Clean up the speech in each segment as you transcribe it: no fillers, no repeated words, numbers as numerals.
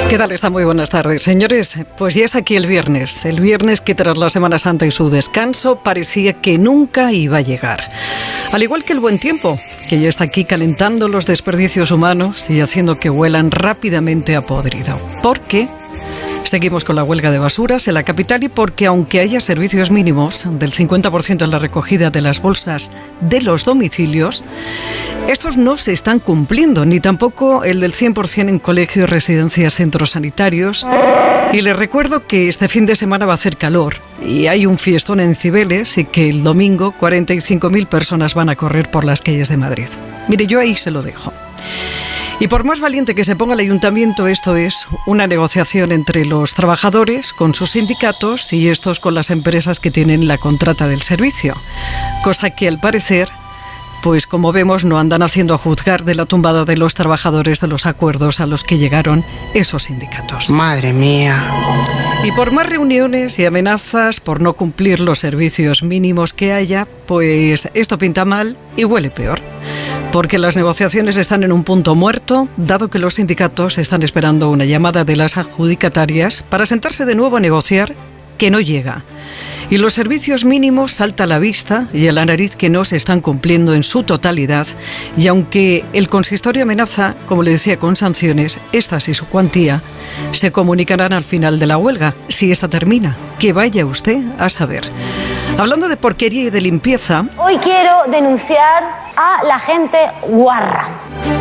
¿Qué tal? Está muy buenas tardes, señores. Pues ya está aquí el viernes que tras la Semana Santa y su descanso parecía que nunca iba a llegar. Al igual que el buen tiempo, que ya está aquí calentando los desperdicios humanos y haciendo que huelan rápidamente a podrido. ¿Por qué? Seguimos con la huelga de basuras en la capital y porque aunque haya servicios mínimos del 50% en la recogida de las bolsas de los domicilios, estos no se están cumpliendo, ni tampoco el del 100% en colegios, residencias, centros sanitarios. Y les recuerdo que este fin de semana va a hacer calor y hay un fiestón en Cibeles y que el domingo 45.000 personas van a correr por las calles de Madrid. Mire, yo ahí se lo dejo. Y por más valiente que se ponga el ayuntamiento, esto es una negociación entre los trabajadores con sus sindicatos y estos con las empresas que tienen la contrata del servicio. Cosa que al parecer, pues como vemos, no andan haciendo a juzgar de la tumbada de los trabajadores de los acuerdos a los que llegaron esos sindicatos. Madre mía. Y por más reuniones y amenazas por no cumplir los servicios mínimos que haya, pues esto pinta mal y huele peor. Porque las negociaciones están en un punto muerto, dado que los sindicatos están esperando una llamada de las adjudicatarias para sentarse de nuevo a negociar, que no llega. Y los servicios mínimos salta a la vista y a la nariz que no se están cumpliendo en su totalidad. Y aunque el consistorio amenaza, como le decía, con sanciones, estas y su cuantía se comunicarán al final de la huelga, si esta termina. Que vaya usted a saber. Hablando de porquería y de limpieza... Hoy quiero denunciar a la gente guarra.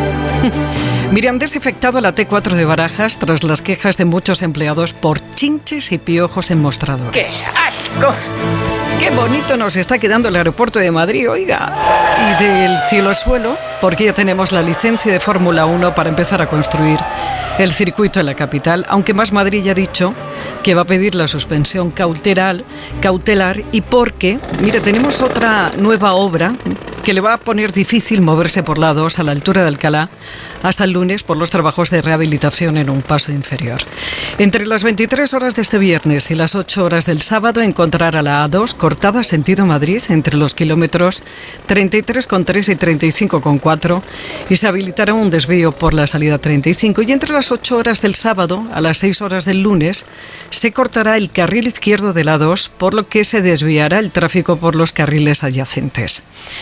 Mire, han desinfectado la T4 de Barajas tras las quejas de muchos empleados por chinches y piojos en mostradores. ¡Qué asco! ¡Qué bonito nos está quedando el aeropuerto de Madrid, oiga! Y del cielo al suelo, porque ya tenemos la licencia de Fórmula 1 para empezar a construir el circuito en la capital, aunque Más Madrid ya ha dicho que va a pedir la suspensión cautelar y porque, mire, tenemos otra nueva obra que le va a poner difícil moverse por la 2 a la altura de Alcalá hasta el lunes por los trabajos de rehabilitación en un paso inferior. Entre las 23 horas de este viernes y las 8 horas del sábado encontrará la A2 cortada sentido Madrid entre los kilómetros 33,3 y 35,4 y se habilitará un desvío por la salida 35 y entre las 8 horas del sábado a las 6 horas del lunes se cortará el carril izquierdo de la A2 por lo que se desviará el tráfico por los carriles adyacentes.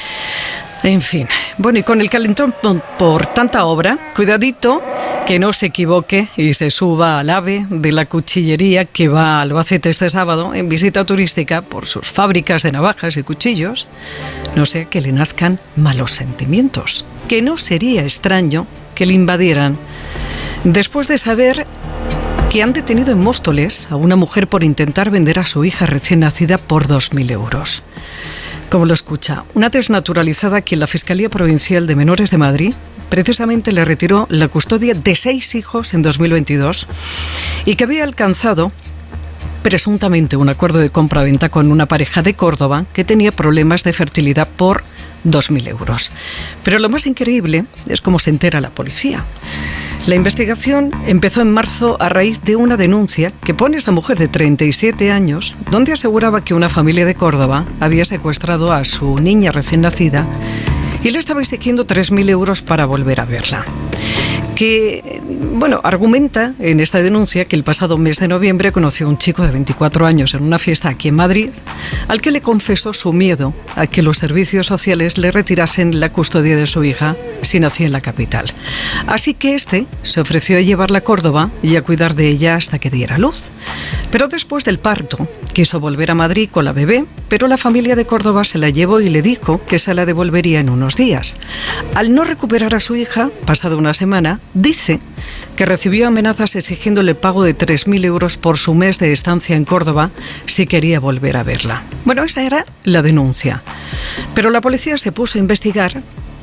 En fin, bueno, y con el calentón por tanta obra, cuidadito que no se equivoque y se suba al AVE de la cuchillería que va a Albacete este sábado en visita turística por sus fábricas de navajas y cuchillos, no sea que le nazcan malos sentimientos, que no sería extraño que le invadieran después de saber que han detenido en Móstoles a una mujer por intentar vender a su hija recién nacida por 2.000 euros. Como lo escucha, una desnaturalizada a quien la Fiscalía Provincial de Menores de Madrid precisamente le retiró la custodia de 6 hijos en 2022 y que había alcanzado presuntamente un acuerdo de compra-venta con una pareja de Córdoba que tenía problemas de fertilidad por 2.000 euros. Pero lo más increíble es cómo se entera la policía. La investigación empezó en marzo a raíz de una denuncia que pone esta mujer de 37 años, donde aseguraba que una familia de Córdoba había secuestrado a su niña recién nacida y le estaba exigiendo 3.000 euros para volver a verla. Que, bueno, argumenta en esta denuncia que el pasado mes de noviembre conoció a un chico de 24 años en una fiesta aquí en Madrid, al que le confesó su miedo a que los servicios sociales le retirasen la custodia de su hija si nacía en la capital. Así que este se ofreció a llevarla a Córdoba y a cuidar de ella hasta que diera luz. Pero después del parto, quiso volver a Madrid con la bebé, pero la familia de Córdoba se la llevó y le dijo que se la devolvería en unos días. Al no recuperar a su hija, pasada una semana, dice que recibió amenazas exigiéndole pago de 3.000 euros por su mes de estancia en Córdoba si quería volver a verla. Bueno, esa era la denuncia. Pero la policía se puso a investigar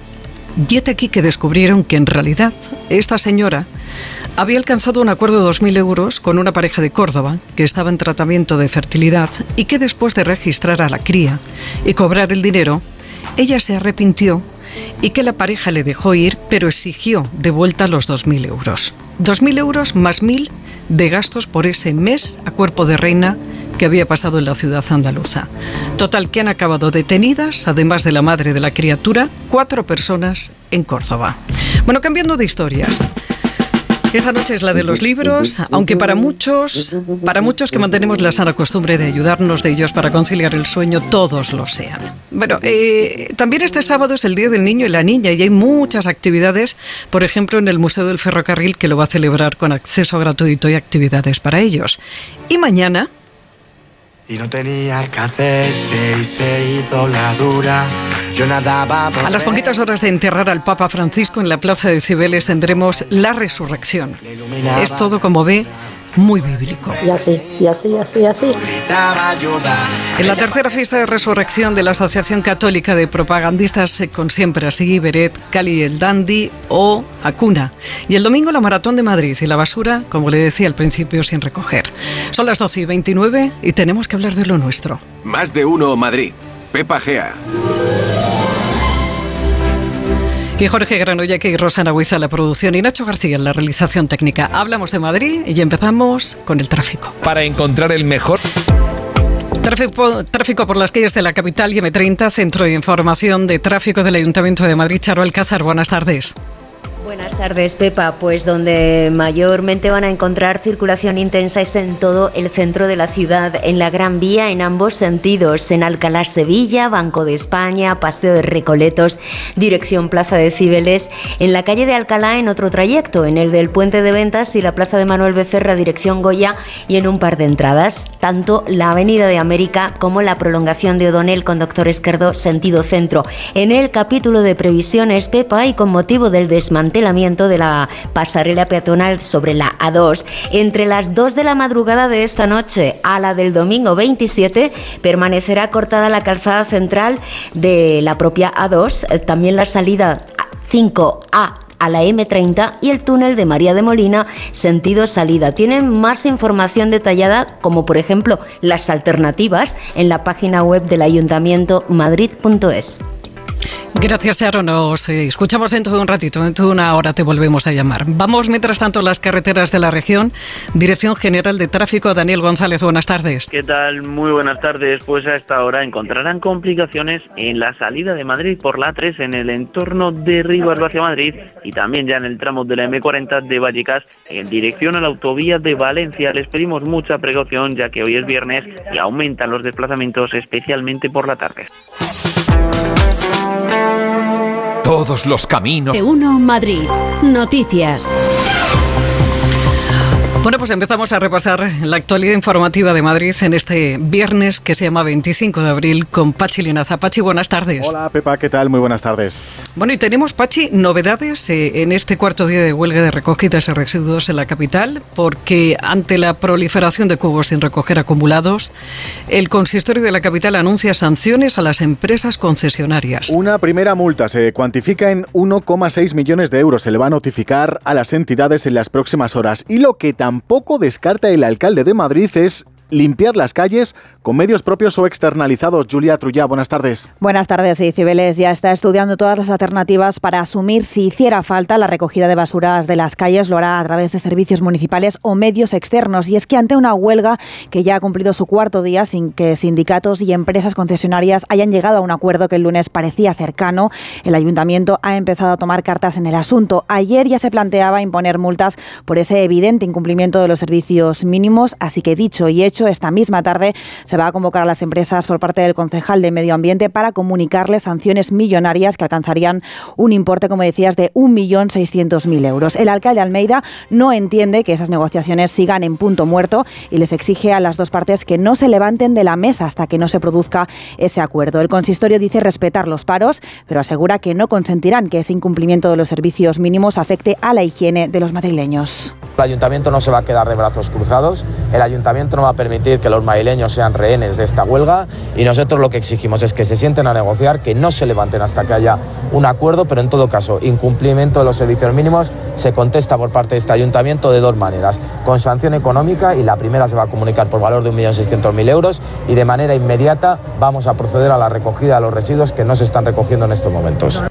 y hasta aquí que descubrieron que en realidad esta señora había alcanzado un acuerdo de 2.000 euros con una pareja de Córdoba que estaba en tratamiento de fertilidad y que después de registrar a la cría y cobrar el dinero, ella se arrepintió y que la pareja le dejó ir, pero exigió de vuelta los 2.000 euros. 2.000 euros más 1.000 de gastos por ese mes a cuerpo de reina que había pasado en la ciudad andaluza. Total, que han acabado detenidas, además de la madre de la criatura, 4 personas en Córdoba. Bueno, cambiando de historias. Esta noche es la de los libros, aunque para muchos que mantenemos la sana costumbre de ayudarnos de ellos para conciliar el sueño, todos lo sean. Bueno, también este sábado es el Día del Niño y la Niña y hay muchas actividades, por ejemplo en el Museo del Ferrocarril, que lo va a celebrar con acceso gratuito y actividades para ellos. Y mañana... Y no tenía que hacerse y se hizo la dura. Yo nadaba por... A las poquitas horas de enterrar al Papa Francisco en la Plaza de Cibeles tendremos la resurrección. Es todo, como ve, muy bíblico. Y así. En la tercera fiesta de resurrección de la Asociación Católica de Propagandistas con Siempre Así, Beret, Cali el Dandy o Acuna. Y el domingo la Maratón de Madrid y la basura, como le decía al principio, sin recoger. Son las 12:29 y tenemos que hablar de lo nuestro. Más de uno Madrid. Pepa Gea. Y Jorge Granollaque y Rosana Huiza la producción y Nacho García en la realización técnica. Hablamos de Madrid y empezamos con el tráfico. Para encontrar el mejor... Tráfico por las calles de la capital y M30, Centro de Información de Tráfico del Ayuntamiento de Madrid. Charo Alcázar, buenas tardes. Buenas tardes, Pepa. Pues donde mayormente van a encontrar circulación intensa es en todo el centro de la ciudad, en la Gran Vía en ambos sentidos, en Alcalá Sevilla, Banco de España, Paseo de Recoletos, dirección Plaza de Cibeles, en la calle de Alcalá en otro trayecto, en el del Puente de Ventas y la Plaza de Manuel Becerra, dirección Goya, y en un par de entradas, tanto la Avenida de América como la prolongación de O'Donnell con Doctor Esquerdo, sentido centro. En el capítulo de previsiones, Pepa, y con motivo del desmantelamiento de la pasarela peatonal sobre la A2, entre las 2 de la madrugada de esta noche a la del domingo 27, permanecerá cortada la calzada central de la propia A2, también la salida 5A a la M30 y el túnel de María de Molina, sentido salida. Tienen más información detallada, como por ejemplo las alternativas, en la página web del Ayuntamiento madrid.es. Gracias, Charo. Nos escuchamos dentro de un ratito, dentro de una hora te volvemos a llamar. Vamos, mientras tanto, a las carreteras de la región. Dirección General de Tráfico, Daniel González, buenas tardes. ¿Qué tal? Muy buenas tardes. Pues a esta hora encontrarán complicaciones en la salida de Madrid por la A3 en el entorno de Rivas hacia Madrid y también ya en el tramo de la M40 de Vallecas en dirección a la autovía de Valencia. Les pedimos mucha precaución ya que hoy es viernes y aumentan los desplazamientos, especialmente por la tarde. Todos los caminos. De uno Madrid. Noticias. Bueno, pues empezamos a repasar la actualidad informativa de Madrid en este viernes que se llama 25 de abril con Pachi Linaza. Pachi, buenas tardes. Hola, Pepa, ¿qué tal? Muy buenas tardes. Bueno, y tenemos, Pachi, novedades en este cuarto día de huelga de recogidas de residuos en la capital, porque ante la proliferación de cubos sin recoger acumulados, el consistorio de la capital anuncia sanciones a las empresas concesionarias. Una primera multa se cuantifica en 1,6 millones de euros. Se le va a notificar a las entidades en las próximas horas. Y lo que tampoco descarta el alcalde de Madrid es limpiar las calles con medios propios o externalizados. Julia Trullá, buenas tardes. Buenas tardes. Y Cibeles ya está estudiando todas las alternativas para asumir, si hiciera falta, la recogida de basuras de las calles. Lo hará a través de servicios municipales o medios externos. Y es que ante una huelga que ya ha cumplido su cuarto día sin que sindicatos y empresas concesionarias hayan llegado a un acuerdo que el lunes parecía cercano, el ayuntamiento ha empezado a tomar cartas en el asunto. Ayer ya se planteaba imponer multas por ese evidente incumplimiento de los servicios mínimos, así que dicho y hecho, esta misma tarde se va a convocar a las empresas por parte del concejal de Medio Ambiente para comunicarles sanciones millonarias que alcanzarían un importe, como decías, de 1.600.000 euros. El alcalde Almeida no entiende que esas negociaciones sigan en punto muerto y les exige a las dos partes que no se levanten de la mesa hasta que no se produzca ese acuerdo. El consistorio dice respetar los paros, pero asegura que no consentirán que ese incumplimiento de los servicios mínimos afecte a la higiene de los madrileños. El ayuntamiento no se va a quedar de brazos cruzados, el ayuntamiento no va a permitir que los madrileños sean rehenes de esta huelga y nosotros lo que exigimos es que se sienten a negociar, que no se levanten hasta que haya un acuerdo, pero en todo caso, incumplimiento de los servicios mínimos se contesta por parte de este ayuntamiento de dos maneras, con sanción económica, y la primera se va a comunicar por valor de 1.600.000 euros, y de manera inmediata vamos a proceder a la recogida de los residuos que no se están recogiendo en estos momentos.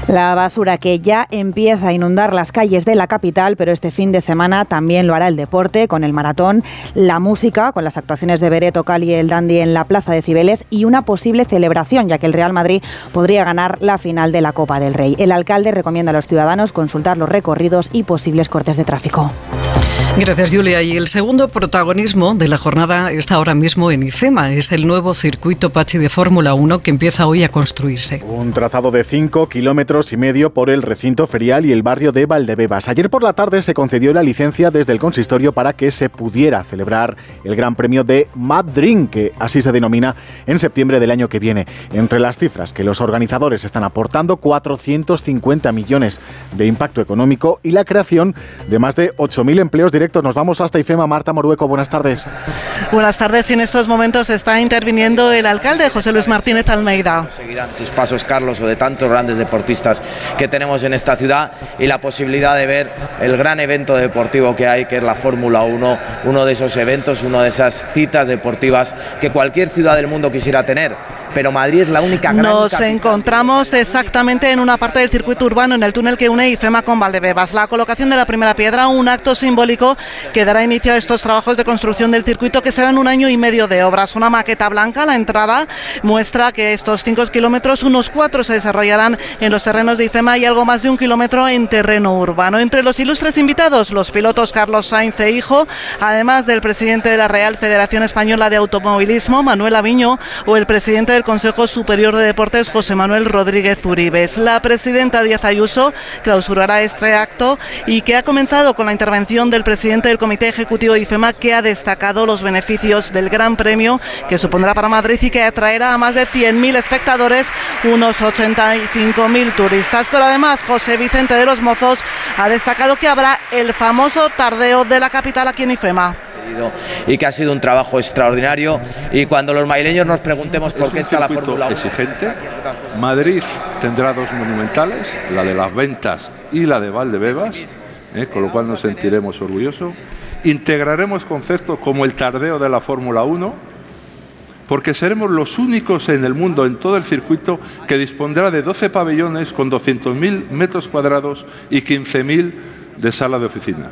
La basura que ya empieza a inundar las calles de la capital, pero este fin de semana también lo hará el deporte, con el maratón, la música, con las actuaciones de Beret, Okal y el Dandy en la Plaza de Cibeles, y una posible celebración, ya que el Real Madrid podría ganar la final de la Copa del Rey. El alcalde recomienda a los ciudadanos consultar los recorridos y posibles cortes de tráfico. Gracias, Julia. Y el segundo protagonismo de la jornada está ahora mismo en IFEMA. Es el nuevo circuito Pachi de Fórmula 1 que empieza hoy a construirse. Un trazado de 5,5 kilómetros por el recinto ferial y el barrio de Valdebebas. Ayer por la tarde se concedió la licencia desde el consistorio para que se pudiera celebrar el Gran Premio de Madrid, que así se denomina, en septiembre del año que viene. Entre las cifras que los organizadores están aportando, 450 millones de impacto económico y la creación de más de 8.000 empleos directos. Nos vamos hasta IFEMA. Marta Morueco, buenas tardes. Buenas tardes. Y en estos momentos está interviniendo el alcalde José Luis Martínez Almeida. Seguirán tus pasos, Carlos, o de tantos grandes deportistas que tenemos en esta ciudad, y la posibilidad de ver el gran evento deportivo que hay, que es la Fórmula 1, uno de esos eventos, una de esas citas deportivas que cualquier ciudad del mundo quisiera tener. Pero Madrid es la única gran Nos encontramos exactamente en una parte del circuito urbano, en el túnel que une IFEMA con Valdebebas. La colocación de la primera piedra, un acto simbólico que dará inicio a estos trabajos de construcción del circuito, que serán 1 año y medio de obras. Una maqueta blanca, la entrada, muestra que estos 5 kilómetros, unos 4 se desarrollarán en los terrenos de IFEMA y algo más de 1 kilómetro en terreno urbano. Entre los ilustres invitados, los pilotos Carlos Sainz e hijo, además del presidente de la Real Federación Española de Automovilismo, Manuel Aviño, o el presidente del Consejo Superior de Deportes, José Manuel Rodríguez Uribes. La presidenta Díaz Ayuso clausurará este acto, y que ha comenzado con la intervención del presidente del Comité Ejecutivo de IFEMA, que ha destacado los beneficios del Gran Premio que supondrá para Madrid y que atraerá a más de 100.000 espectadores, unos 85.000 turistas. Pero además José Vicente de los Mozos ha destacado que habrá el famoso tardeo de la capital aquí en IFEMA. Y que ha sido un trabajo extraordinario, y cuando los madrileños nos preguntemos por qué está la Fórmula 1 exigente, Madrid tendrá 2 monumentales, la de las Ventas y la de Valdebebas, con lo cual nos sentiremos orgullosos. Integraremos conceptos como el tardeo de la Fórmula 1, porque seremos los únicos en el mundo, en todo el circuito, que dispondrá de 12 pabellones con 200.000 metros cuadrados y 15.000 de sala de oficinas.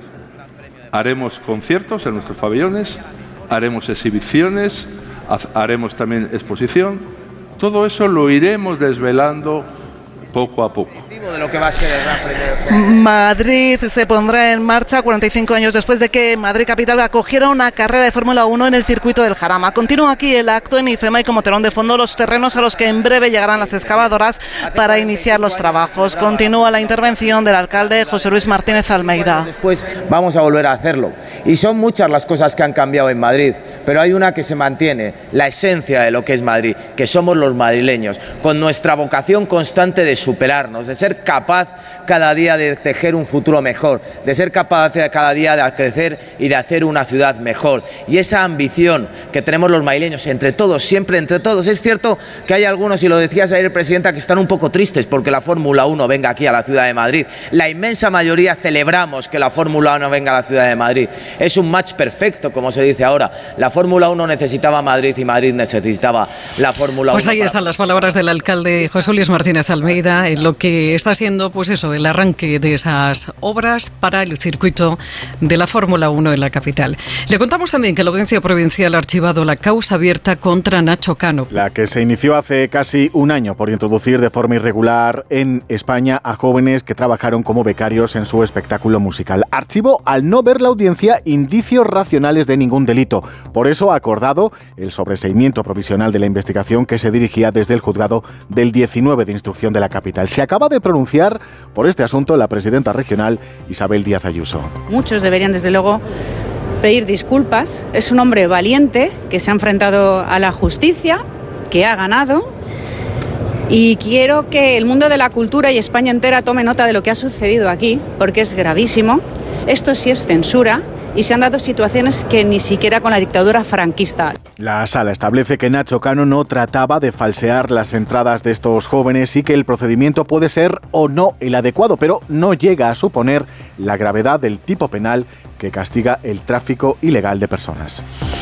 Haremos conciertos en nuestros pabellones, haremos exhibiciones, haremos también exposición. Todo eso lo iremos desvelando poco a poco. De lo que va a ser el Gran Premio. Madrid se pondrá en marcha 45 años después de que Madrid Capital acogiera una carrera de Fórmula 1 en el circuito del Jarama. Continúa aquí el acto en IFEMA, y como telón de fondo los terrenos a los que en breve llegarán las excavadoras para iniciar los trabajos. Continúa la intervención del alcalde José Luis Martínez Almeida. Después vamos a volver a hacerlo, y son muchas las cosas que han cambiado en Madrid, pero hay una que se mantiene, la esencia de lo que es Madrid, que somos los madrileños, con nuestra vocación constante de superarnos, de ser capaz cada día de tejer un futuro mejor, de ser capaz cada día de crecer y de hacer una ciudad mejor. Y esa ambición que tenemos los madrileños, entre todos, siempre entre todos. Es cierto que hay algunos, y lo decías ayer, Presidenta, que están un poco tristes porque la Fórmula 1 venga aquí a la ciudad de Madrid. La inmensa mayoría celebramos que la Fórmula 1 venga a la ciudad de Madrid. Es un match perfecto, como se dice ahora. La Fórmula 1 necesitaba Madrid y Madrid necesitaba la Fórmula 1. Pues ahí están las palabras del alcalde José Luis Martínez Almeida, en lo que está siendo, pues eso, el arranque de esas obras para el circuito de la Fórmula 1 en la capital. Le contamos también que la Audiencia Provincial ha archivado la causa abierta contra Nacho Cano. La que se inició hace casi un año por introducir de forma irregular en España a jóvenes que trabajaron como becarios en su espectáculo musical. Archivó, al no ver la audiencia, indicios racionales de ningún delito. Por eso ha acordado el sobreseimiento provisional de la investigación, que se dirigía desde el juzgado del 19 de instrucción de la capital. Se acaba de pronunciar por este asunto la presidenta regional Isabel Díaz Ayuso. Muchos deberían, desde luego, pedir disculpas. Es un hombre valiente que se ha enfrentado a la justicia, que ha ganado, y quiero que el mundo de la cultura y España entera tome nota de lo que ha sucedido aquí, porque es gravísimo. Esto sí es censura, y se han dado situaciones que ni siquiera con la dictadura franquista. La sala establece que Nacho Cano no trataba de falsear las entradas de estos jóvenes y que el procedimiento puede ser o no el adecuado, pero no llega a suponer la gravedad del tipo penal que castiga el tráfico ilegal de personas.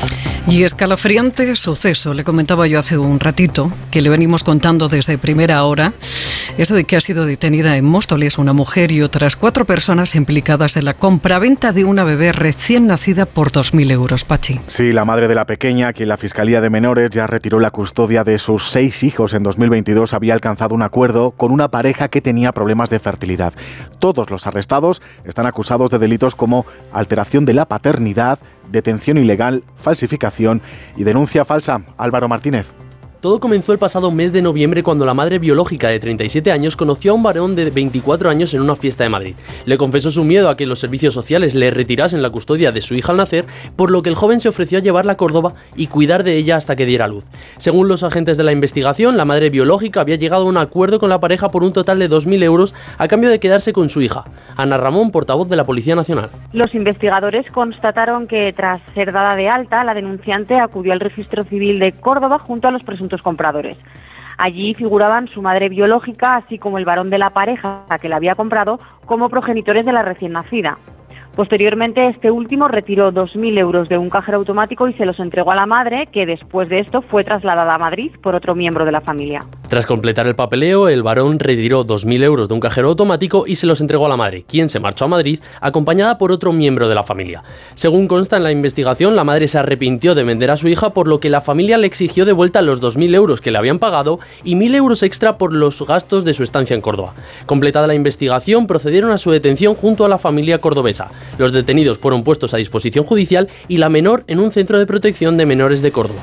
Y escalofriante suceso, le comentaba yo hace un ratito, que le venimos contando desde primera hora, eso de que ha sido detenida en Móstoles una mujer y otras 4 personas implicadas en la compraventa de una bebé recién nacida por 2.000 euros, Pachi. Sí, la madre de la pequeña, quien la Fiscalía de Menores ya retiró la custodia de sus 6 hijos en 2022, había alcanzado un acuerdo con una pareja que tenía problemas de fertilidad. Todos los arrestados están acusados de delitos como alteración de la paternidad, detención ilegal, falsificación y denuncia falsa. Álvaro Martínez. Todo comenzó el pasado mes de noviembre cuando la madre biológica de 37 años conoció a un varón de 24 años en una fiesta de Madrid. Le confesó su miedo a que los servicios sociales le retirasen la custodia de su hija al nacer, por lo que el joven se ofreció a llevarla a Córdoba y cuidar de ella hasta que diera luz. Según los agentes de la investigación, la madre biológica había llegado a un acuerdo con la pareja por un total de 2.000 euros a cambio de quedarse con su hija. Ana Ramón, portavoz de la Policía Nacional. Los investigadores constataron que tras ser dada de alta, la denunciante acudió al registro civil de Córdoba junto a los presuntos compradores. Allí figuraban su madre biológica, así como el varón de la pareja que la había comprado, como progenitores de la recién nacida. Posteriormente, este último retiró 2.000 euros de un cajero automático y se los entregó a la madre, que después de esto fue trasladada a Madrid por otro miembro de la familia. Tras completar el papeleo, el varón retiró 2.000 euros de un cajero automático y se los entregó a la madre, quien se marchó a Madrid acompañada por otro miembro de la familia. Según consta en la investigación, la madre se arrepintió de vender a su hija, por lo que la familia le exigió de vuelta los 2.000 euros que le habían pagado y 1.000 euros extra por los gastos de su estancia en Córdoba. Completada la investigación, procedieron a su detención junto a la familia cordobesa. Los detenidos fueron puestos a disposición judicial y la menor en un centro de protección de menores de Córdoba.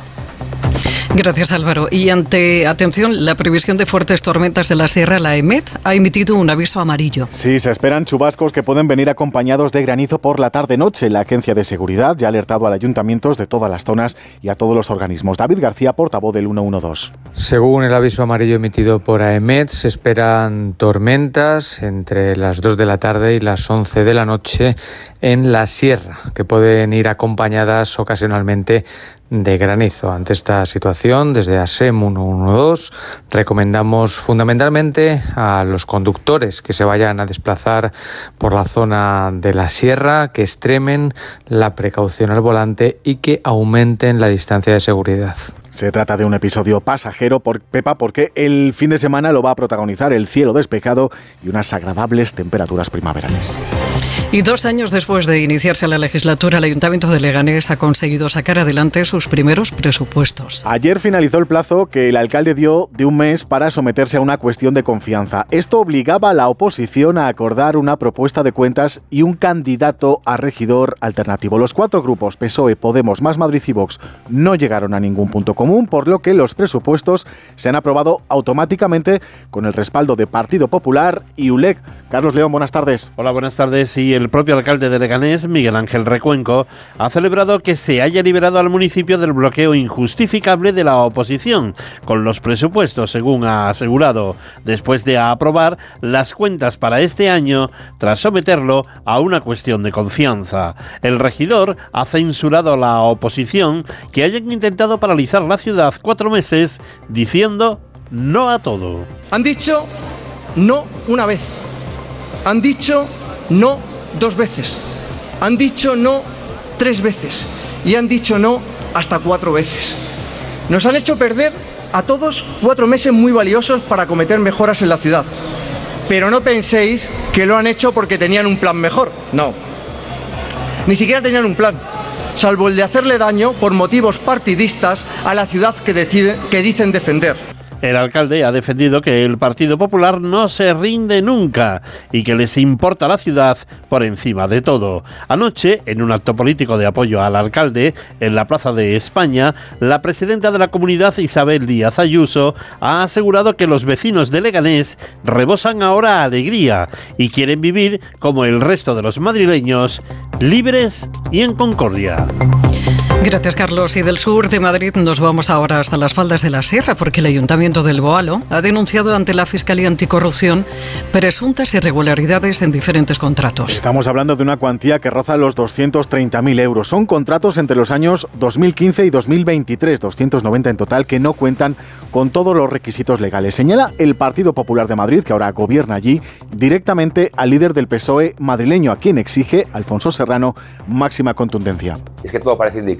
Gracias, Álvaro. Y ante, atención, la previsión de fuertes tormentas de la sierra, la EMET ha emitido un aviso amarillo. Sí, se esperan chubascos que pueden venir acompañados de granizo por la tarde-noche. La Agencia de Seguridad ya ha alertado a ayuntamientos de todas las zonas y a todos los organismos. David García, portavoz del 112. Según el aviso amarillo emitido por AEMET, se esperan tormentas entre las 2 de la tarde y las 11 de la noche en la sierra, que pueden ir acompañadas ocasionalmente de granizo. Ante esta situación, desde ASEM 112 recomendamos fundamentalmente a los conductores que se vayan a desplazar por la zona de la sierra, que extremen la precaución al volante y que aumenten la distancia de seguridad. Se trata de un episodio pasajero, Pepa, porque el fin de semana lo va a protagonizar el cielo despejado y unas agradables temperaturas primaverales. Y 2 años después de iniciarse la legislatura, el Ayuntamiento de Leganés ha conseguido sacar adelante sus primeros presupuestos. Ayer finalizó el plazo que el alcalde dio de un mes para someterse a una cuestión de confianza. Esto obligaba a la oposición a acordar una propuesta de cuentas y un candidato a regidor alternativo. Los 4 grupos, PSOE, Podemos, Más Madrid y Vox, no llegaron a ningún punto común, por lo que los presupuestos se han aprobado automáticamente con el respaldo de Partido Popular y ULEC. Carlos León, buenas tardes. Hola, buenas tardes. Y el propio alcalde de Leganés, Miguel Ángel Recuenco, ha celebrado que se haya liberado al municipio del bloqueo injustificable de la oposición con los presupuestos, según ha asegurado, después de aprobar las cuentas para este año tras someterlo a una cuestión de confianza. El regidor ha censurado a la oposición que hayan intentado paralizar la ciudad 4 meses diciendo no a todo. Han dicho no una vez, han dicho no 2 veces, han dicho no 3 veces y han dicho no hasta 4 veces. Nos han hecho perder a todos 4 meses muy valiosos para acometer mejoras en la ciudad. Pero no penséis que lo han hecho porque tenían un plan mejor. No, ni siquiera tenían un plan, salvo el de hacerle daño por motivos partidistas a la ciudad que dicen defender. El alcalde ha defendido que el Partido Popular no se rinde nunca y que les importa la ciudad por encima de todo. Anoche, en un acto político de apoyo al alcalde en la Plaza de España, la presidenta de la comunidad, Isabel Díaz Ayuso, ha asegurado que los vecinos de Leganés rebosan ahora alegría y quieren vivir como el resto de los madrileños, libres y en concordia. Gracias, Carlos. Y del sur de Madrid nos vamos ahora hasta las faldas de la Sierra, porque el Ayuntamiento del Boalo ha denunciado ante la Fiscalía Anticorrupción presuntas irregularidades en diferentes contratos. Estamos hablando de una cuantía que roza los 230.000 euros. Son contratos entre los años 2015 y 2023, 290 en total, que no cuentan con todos los requisitos legales. Señala el Partido Popular de Madrid, que ahora gobierna allí, directamente al líder del PSOE madrileño, a quien exige, Alfonso Serrano, máxima contundencia. Es que todo parece indicar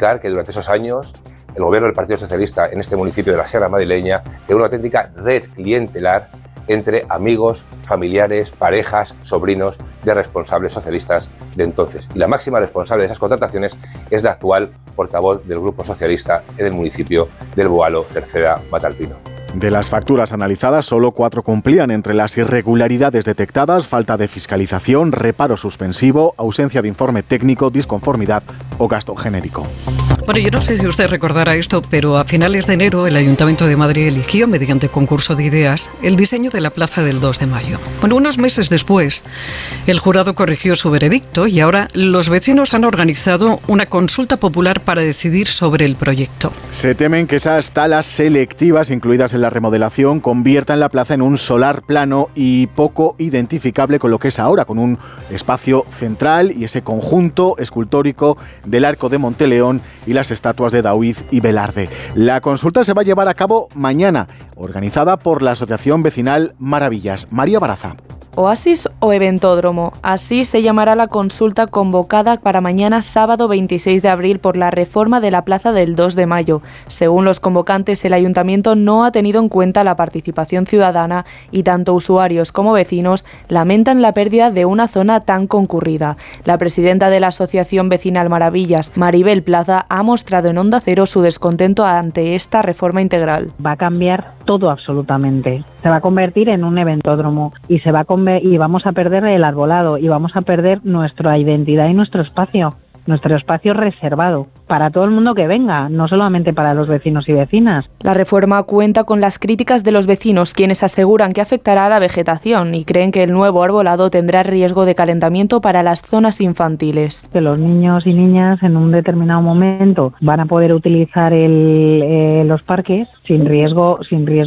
explicar que durante esos años el gobierno del Partido Socialista en este municipio de la Sierra Madrileña tiene una auténtica red clientelar entre amigos, familiares, parejas, sobrinos de responsables socialistas de entonces. Y la máxima responsable de esas contrataciones es la actual portavoz del Grupo Socialista en el municipio del Boalo, Cerceda, Batalpino. De las facturas analizadas, solo 4 cumplían entre las irregularidades detectadas: falta de fiscalización, reparo suspensivo, ausencia de informe técnico, disconformidad o gasto genérico. Bueno, yo no sé si usted recordará esto, pero a finales de enero el Ayuntamiento de Madrid eligió, mediante concurso de ideas, el diseño de la Plaza del 2 de Mayo. Bueno, unos meses después, el jurado corrigió su veredicto y ahora los vecinos han organizado una consulta popular para decidir sobre el proyecto. Se temen que esas talas selectivas incluidas en la remodelación conviertan la plaza en un solar plano y poco identificable con lo que es ahora, con un espacio central y ese conjunto escultórico del Arco de Monteleón y las estatuas de Daoíz y Velarde. La consulta se va a llevar a cabo mañana, organizada por la Asociación Vecinal Maravillas. María Baraza. Oasis o Eventódromo. Así se llamará la consulta convocada para mañana sábado 26 de abril por la reforma de la Plaza del 2 de Mayo. Según los convocantes, el Ayuntamiento no ha tenido en cuenta la participación ciudadana y tanto usuarios como vecinos lamentan la pérdida de una zona tan concurrida. La presidenta de la Asociación Vecinal Maravillas, Maribel Plaza, ha mostrado en Onda Cero su descontento ante esta reforma integral. Va a cambiar todo absolutamente. Se va a convertir en un eventódromo y vamos a perder el arbolado y vamos a perder nuestra identidad y nuestro espacio reservado para todo el mundo que venga, no solamente para los vecinos y vecinas. La reforma cuenta con las críticas de los vecinos, quienes aseguran que afectará a la vegetación y creen que el nuevo arbolado tendrá riesgo de calentamiento para las zonas infantiles. Que los niños y niñas en un determinado momento van a poder utilizar los parques sin riesgo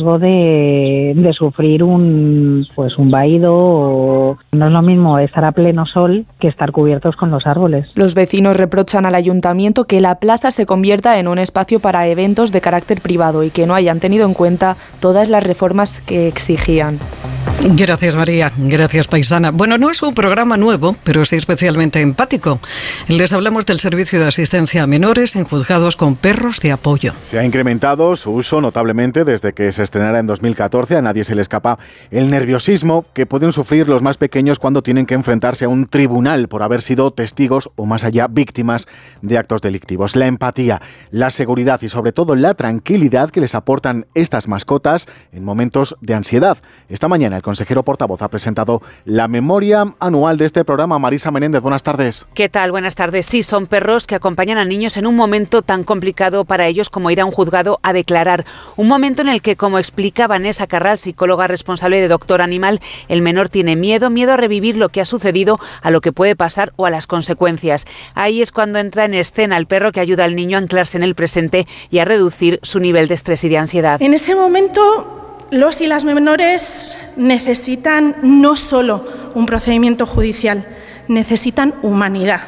de sufrir un vaído. O no es lo mismo estar a pleno sol que estar cubiertos con los árboles. Los vecinos reprochan al ayuntamiento que la plaza se convierta en un espacio para eventos de carácter privado y que no hayan tenido en cuenta todas las reformas que exigían. Gracias, María. Gracias, paisana. Bueno, no es un programa nuevo, pero sí especialmente empático. Les hablamos del servicio de asistencia a menores en juzgados con perros de apoyo. Se ha incrementado su uso notablemente desde que se estrenara en 2014. A nadie se le escapa el nerviosismo que pueden sufrir los más pequeños cuando tienen que enfrentarse a un tribunal por haber sido testigos o, más allá, víctimas de actos delictivos. La empatía, la seguridad y, sobre todo, la tranquilidad que les aportan estas mascotas en momentos de ansiedad. Esta mañana el consejero portavoz ha presentado la memoria anual de este programa. Marisa Menéndez, buenas tardes. ¿Qué tal? Buenas tardes. Sí, son perros que acompañan a niños en un momento tan complicado para ellos como ir a un juzgado a declarar. Un momento en el que, como explica Vanessa Carral, psicóloga responsable de Doctor Animal, el menor tiene miedo a revivir lo que ha sucedido, a lo que puede pasar o a las consecuencias. Ahí es cuando entra en escena el perro que ayuda al niño a anclarse en el presente y a reducir su nivel de estrés y de ansiedad. En ese momento, los y las menores necesitan no solo un procedimiento judicial, necesitan humanidad.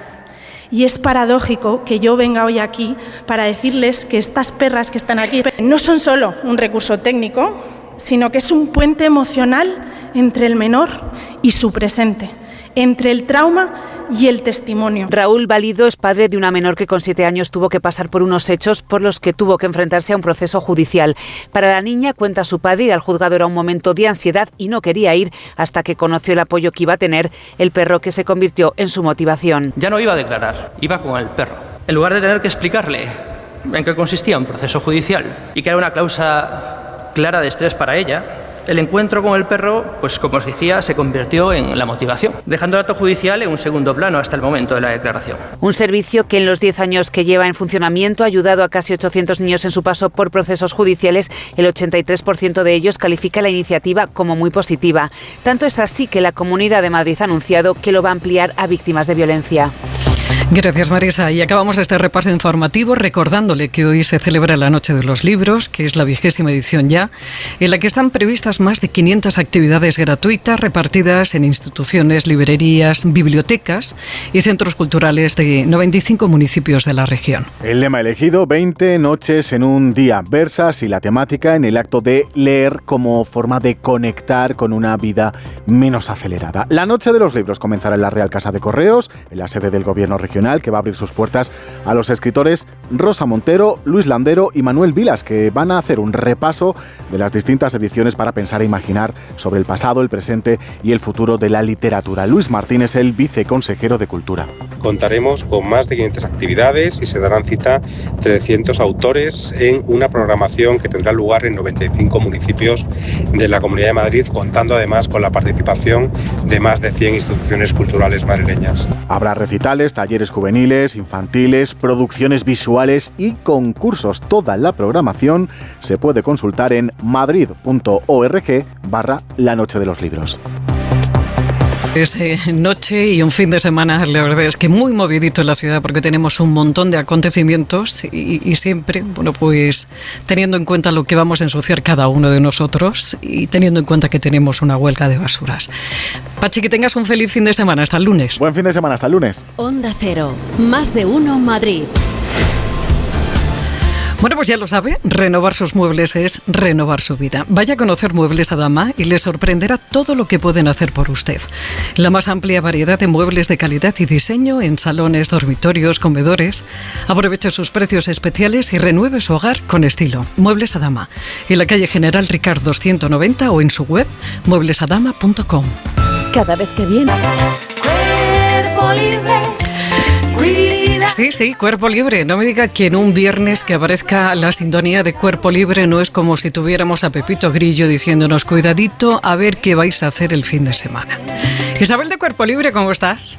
Y es paradójico que yo venga hoy aquí para decirles que estas perras que están aquí no son solo un recurso técnico, sino que es un puente emocional entre el menor y su presente, entre el trauma y el testimonio. Raúl Valido es padre de una menor que con 7 años tuvo que pasar por unos hechos por los que tuvo que enfrentarse a un proceso judicial. Para la niña, cuenta su padre, ir al juzgado era un momento de ansiedad y no quería ir hasta que conoció el apoyo que iba a tener el perro, que se convirtió en su motivación. Ya no iba a declarar, iba con el perro. En lugar de tener que explicarle en qué consistía un proceso judicial y que era una causa clara de estrés para ella, el encuentro con el perro, pues como os decía, se convirtió en la motivación, dejando el acto judicial en un segundo plano hasta el momento de la declaración. Un servicio que en los 10 años que lleva en funcionamiento ha ayudado a casi 800 niños en su paso por procesos judiciales. El 83% de ellos califica la iniciativa como muy positiva. Tanto es así que la Comunidad de Madrid ha anunciado que lo va a ampliar a víctimas de violencia. Gracias, Marisa. Y acabamos este repaso informativo recordándole que hoy se celebra la Noche de los Libros, que es la 20ª edición ya, en la que están previstas más de 500 actividades gratuitas repartidas en instituciones, librerías, bibliotecas y centros culturales de 95 municipios de la región. El lema elegido, 20 noches en un día, versa así la temática en el acto de leer como forma de conectar con una vida menos acelerada. La Noche de los Libros comenzará en la Real Casa de Correos, en la sede del Gobierno regional que va a abrir sus puertas a los escritores Rosa Montero, Luis Landero y Manuel Vilas, que van a hacer un repaso de las distintas ediciones para pensar e imaginar sobre el pasado, el presente y el futuro de la literatura. Luis Martín es el viceconsejero de Cultura. Contaremos con más de 500 actividades y se darán cita 300 autores en una programación que tendrá lugar en 95 municipios de la Comunidad de Madrid, contando además con la participación de más de 100 instituciones culturales madrileñas. Habrá recitales, talleres juveniles, infantiles, producciones visuales y concursos. Toda la programación se puede consultar en madrid.org/La Noche de los Libros. Es noche y un fin de semana, la verdad es que muy movidito en la ciudad porque tenemos un montón de acontecimientos y siempre, bueno, pues teniendo en cuenta lo que vamos a ensuciar cada uno de nosotros y teniendo en cuenta que tenemos una huelga de basuras. Pachi, que tengas un feliz fin de semana, hasta el lunes. Buen fin de semana, hasta el lunes. Onda Cero, más de uno Madrid. Bueno, pues ya lo sabe, renovar sus muebles es renovar su vida. Vaya a conocer Muebles Adama y le sorprenderá todo lo que pueden hacer por usted. La más amplia variedad de muebles de calidad y diseño en salones, dormitorios, comedores. Aproveche sus precios especiales y renueve su hogar con estilo. Muebles Adama, en la calle General Ricardo 190 o en su web mueblesadama.com. Cada vez que viene. Cuerpo libre. Sí, Cuerpo Libre. No me diga que en un viernes que aparezca la sintonía de Cuerpo Libre no es como si tuviéramos a Pepito Grillo diciéndonos cuidadito a ver qué vais a hacer el fin de semana. Isabel de Cuerpo Libre, ¿cómo estás?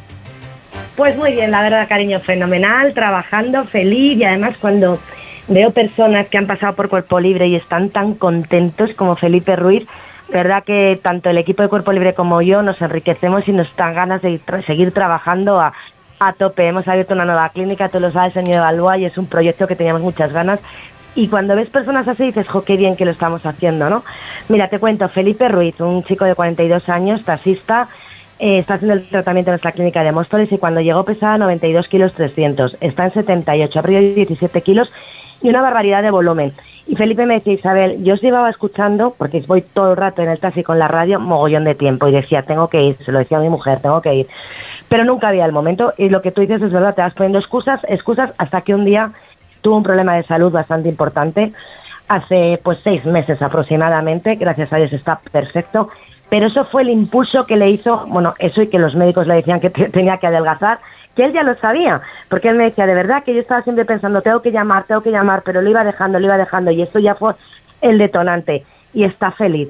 Pues muy bien, la verdad, cariño, fenomenal, trabajando, feliz, y además cuando veo personas que han pasado por Cuerpo Libre y están tan contentos como Felipe Ruiz, verdad que tanto el equipo de Cuerpo Libre como yo nos enriquecemos y nos dan ganas de seguir trabajando a tope. Hemos abierto una nueva clínica, tú lo sabes, Señor de Balboa, y es un proyecto que teníamos muchas ganas. Y cuando ves personas así dices, jo, qué bien que lo estamos haciendo, ¿no? Mira, te cuento, Felipe Ruiz, un chico de 42 años, taxista, está haciendo el tratamiento en nuestra clínica de Móstoles y cuando llegó pesaba 92 kilos 300, está en 78, ha perdido 17 kilos y una barbaridad de volumen. Y Felipe me decía, Isabel, yo os llevaba escuchando, porque voy todo el rato en el taxi con la radio, mogollón de tiempo, y decía, tengo que ir, se lo decía a mi mujer, tengo que ir. Pero nunca había el momento, y lo que tú dices es verdad, te vas poniendo excusas, hasta que un día tuvo un problema de salud bastante importante, hace pues 6 meses aproximadamente, gracias a Dios está perfecto, pero eso fue el impulso que le hizo, bueno, eso y que los médicos le decían que tenía que adelgazar, que él ya lo sabía, porque él me decía, de verdad que yo estaba siempre pensando, tengo que llamar, pero lo iba dejando, y esto ya fue el detonante, y está feliz.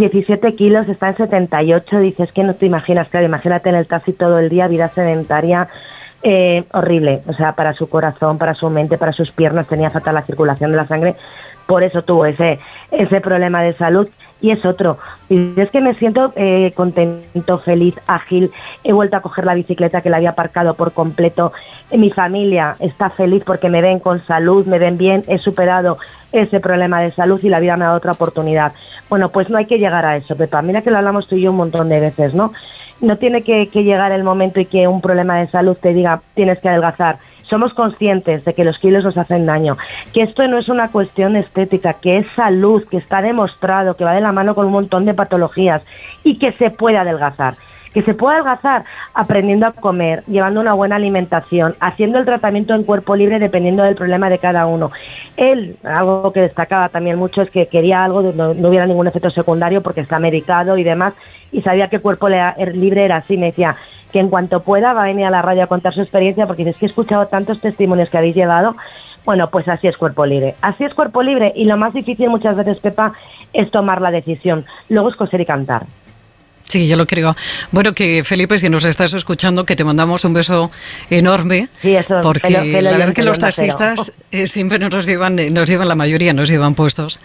17 kilos, está en 78, dices que no te imaginas, claro, imagínate en el taxi todo el día, vida sedentaria, horrible, o sea, para su corazón, para su mente, para sus piernas, tenía fatal la circulación de la sangre, por eso tuvo ese problema de salud. Y es otro, y es que me siento contento, feliz, ágil, he vuelto a coger la bicicleta que la había aparcado por completo, mi familia está feliz porque me ven con salud, me ven bien, he superado ese problema de salud y la vida me ha dado otra oportunidad. Bueno, pues no hay que llegar a eso, Pepa, mira que lo hablamos tú y yo un montón de veces, ¿no? No tiene que llegar el momento y que un problema de salud te diga tienes que adelgazar. Somos conscientes de que los kilos nos hacen daño, que esto no es una cuestión estética, que es salud, que está demostrado, que va de la mano con un montón de patologías y que se puede adelgazar. Que se puede adelgazar aprendiendo a comer, llevando una buena alimentación, haciendo el tratamiento en Cuerpo Libre dependiendo del problema de cada uno. Él, algo que destacaba también mucho es que quería algo donde no hubiera ningún efecto secundario porque está medicado y demás, y sabía que Cuerpo Libre era así. Me decía que en cuanto pueda va a venir a la radio a contar su experiencia porque dices que he escuchado tantos testimonios que habéis llevado. Bueno, pues así es Cuerpo Libre. Así es Cuerpo Libre, y lo más difícil muchas veces, Pepa, es tomar la decisión. Luego es coser y cantar. Sí, yo lo creo. Bueno, que Felipe, si nos estás escuchando, que te mandamos un beso enorme, sí, eso, porque la verdad es que los taxistas siempre nos llevan la mayoría, nos llevan puestos.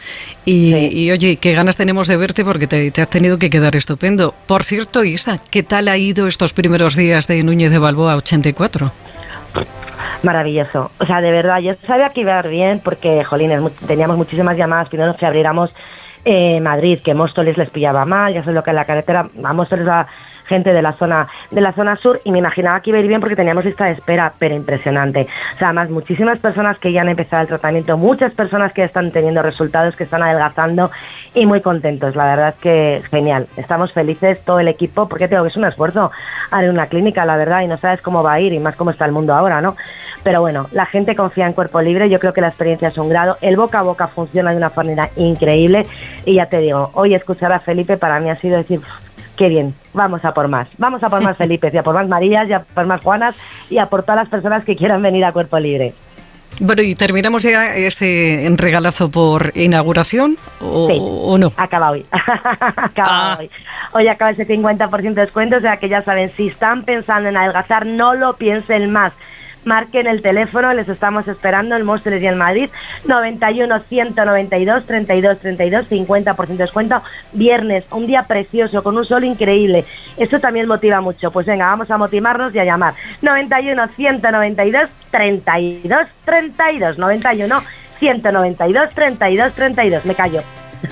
Y oye, qué ganas tenemos de verte porque te has tenido que quedar estupendo. Por cierto, Isa, ¿qué tal ha ido estos primeros días de Núñez de Balboa 84? Maravilloso, o sea, de verdad, yo sabía que iba a ir bien porque, jolines, teníamos muchísimas llamadas pidiéndonos que abriéramos Madrid, que Móstoles les pillaba mal, ya sé lo que es la carretera, a Móstoles va gente de la zona sur, y me imaginaba que iba a ir bien porque teníamos lista de espera, pero impresionante. O sea, además muchísimas personas que ya han empezado el tratamiento, muchas personas que ya están teniendo resultados, que están adelgazando y muy contentos. La verdad es que genial, estamos felices todo el equipo, porque tengo que es un esfuerzo abrir una clínica, la verdad, y no sabes cómo va a ir, y más cómo está el mundo ahora, ¿no? Pero bueno, la gente confía en Cuerpo Libre, yo creo que la experiencia es un grado, el boca a boca funciona de una manera increíble, y ya te digo, hoy escuchar a Felipe para mí ha sido decir, qué bien, vamos a por más Felipe, y a por más Marías, y a por más Juanas, y a por todas las personas que quieran venir a Cuerpo Libre. Bueno, ¿y terminamos ya ese regalazo por inauguración o no? Acaba hoy. Hoy acaba ese 50% de descuento, o sea que ya saben, si están pensando en adelgazar, no lo piensen más. Marquen el teléfono, les estamos esperando en Móstoles y en Madrid, 91 192 32 32, 50% de descuento, viernes, un día precioso, con un sol increíble. Esto también motiva mucho. Pues venga, vamos a motivarnos y a llamar. 91 192 32 32, 91 192 32 32. Me callo.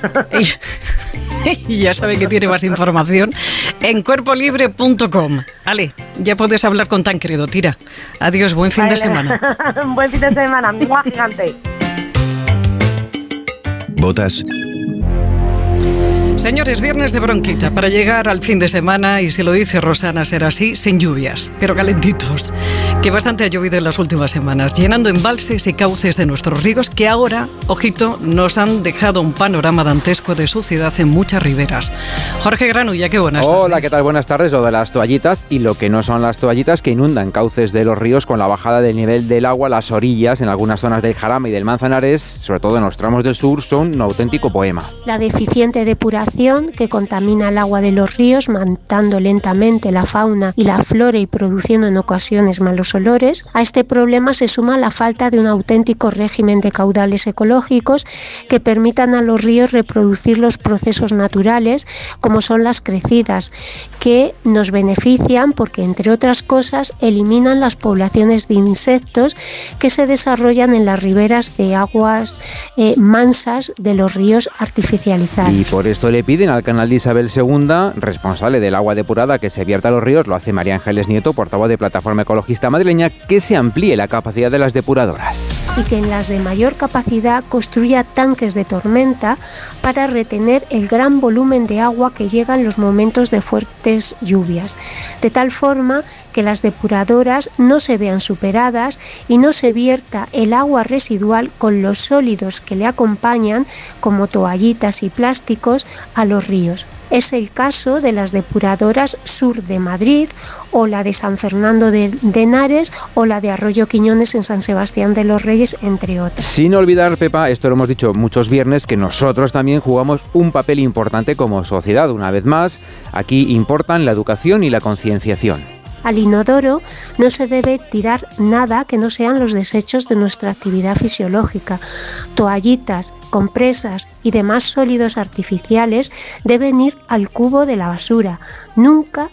Y ya sabe que tiene más información en cuerpolibre.com. Ale, ya puedes hablar con Tancredo, tira. Adiós, buen fin de semana. Buen fin de semana, ¡mua, gigante! ¿Votas? Señores, viernes de bronquita para llegar al fin de semana, y si lo dice Rosana será así, sin lluvias, pero calentitos, que bastante ha llovido en las últimas semanas, llenando embalses y cauces de nuestros ríos, que ahora, ojito, nos han dejado un panorama dantesco de suciedad en muchas riberas. Jorge Granulla, qué buenas tardes. Hola, ¿qué tal? Buenas tardes. Lo de las toallitas y lo que no son las toallitas, que inundan cauces de los ríos con la bajada del nivel del agua. Las orillas en algunas zonas del Jarama y del Manzanares, sobre todo en los tramos del sur, son un auténtico poema. La deficiente depuración que contamina el agua de los ríos, matando lentamente la fauna y la flora y produciendo en ocasiones malos olores. A este problema se suma la falta de un auténtico régimen de caudales ecológicos que permitan a los ríos reproducir los procesos naturales, como son las crecidas, que nos benefician porque, entre otras cosas, eliminan las poblaciones de insectos que se desarrollan en las riberas de aguas mansas de los ríos artificializados. Y por esto le piden al canal de Isabel II, responsable del agua depurada que se vierta a los ríos, lo hace María Ángeles Nieto, portavoz de Plataforma Ecologista Madrileña, que se amplíe la capacidad de las depuradoras. Y que en las de mayor capacidad construya tanques de tormenta para retener el gran volumen de agua que llega en los momentos de fuertes lluvias, de tal forma que las depuradoras no se vean superadas y no se vierta el agua residual con los sólidos que le acompañan, como toallitas y plásticos, a los ríos. Es el caso de las depuradoras Sur de Madrid, o la de San Fernando de Henares, o la de Arroyo Quiñones en San Sebastián de los Reyes, entre otras. Sin olvidar, Pepa, esto lo hemos dicho muchos viernes, que nosotros también jugamos un papel importante como sociedad. Una vez más, aquí importan la educación y la concienciación. Al inodoro no se debe tirar nada que no sean los desechos de nuestra actividad fisiológica. Toallitas, compresas y demás sólidos artificiales deben ir al cubo de la basura, nunca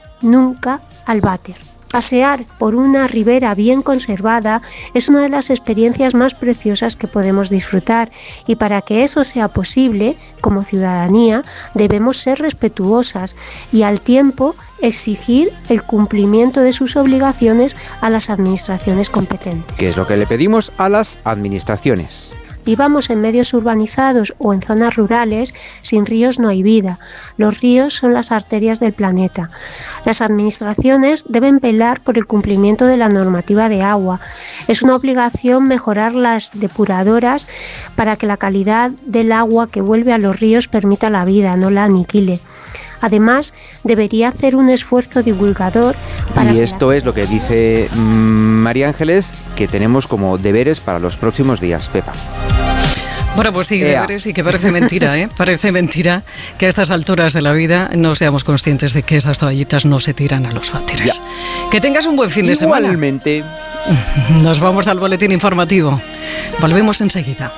al váter. Pasear por una ribera bien conservada es una de las experiencias más preciosas que podemos disfrutar, y para que eso sea posible, como ciudadanía, debemos ser respetuosas y al tiempo exigir el cumplimiento de sus obligaciones a las administraciones competentes. ¿Qué es lo que le pedimos a las administraciones? Vivamos en medios urbanizados o en zonas rurales, sin ríos no hay vida. Los ríos son las arterias del planeta. Las administraciones deben velar por el cumplimiento de la normativa de agua. Es una obligación mejorar las depuradoras para que la calidad del agua que vuelve a los ríos permita la vida, no la aniquile. Además, debería hacer un esfuerzo divulgador para... Y esto es lo que dice María Ángeles, que tenemos como deberes para los próximos días, Pepa. Bueno, pues sí, deberes, y que parece mentira, ¿eh? Parece mentira que a estas alturas de la vida no seamos conscientes de que esas toallitas no se tiran a los váteres. Ya. Que tengas un buen fin de semana. Igualmente. Nos vamos al boletín informativo. Volvemos enseguida.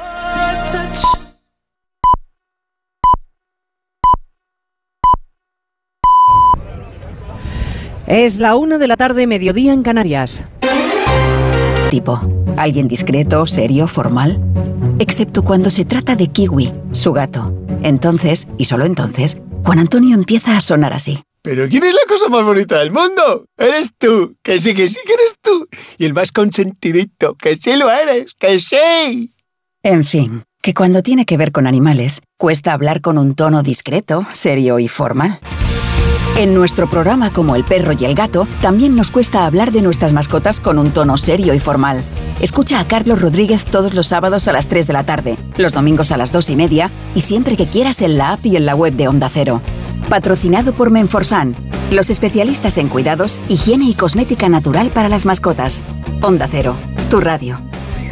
Es la 1:00 p.m, mediodía en Canarias. Tipo, ¿alguien discreto, serio, formal? Excepto cuando se trata de Kiwi, su gato. Entonces, y solo entonces, Juan Antonio empieza a sonar así. ¿Pero quién es la cosa más bonita del mundo? Eres tú, que sí que eres tú. Y el más consentidito, que sí lo eres, que sí. En fin, que cuando tiene que ver con animales, cuesta hablar con un tono discreto, serio y formal. En nuestro programa Como el perro y el gato, también nos cuesta hablar de nuestras mascotas con un tono serio y formal. Escucha a Carlos Rodríguez todos los sábados a las 3 de la tarde, los domingos a las 2:30 y siempre que quieras en la app y en la web de Onda Cero. Patrocinado por Menforsan, los especialistas en cuidados, higiene y cosmética natural para las mascotas. Onda Cero, tu radio.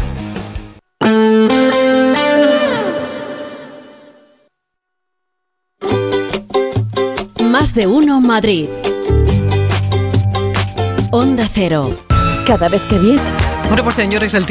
Más de uno Madrid. Onda Cero. Cada vez que viene. Bueno, pues señores, el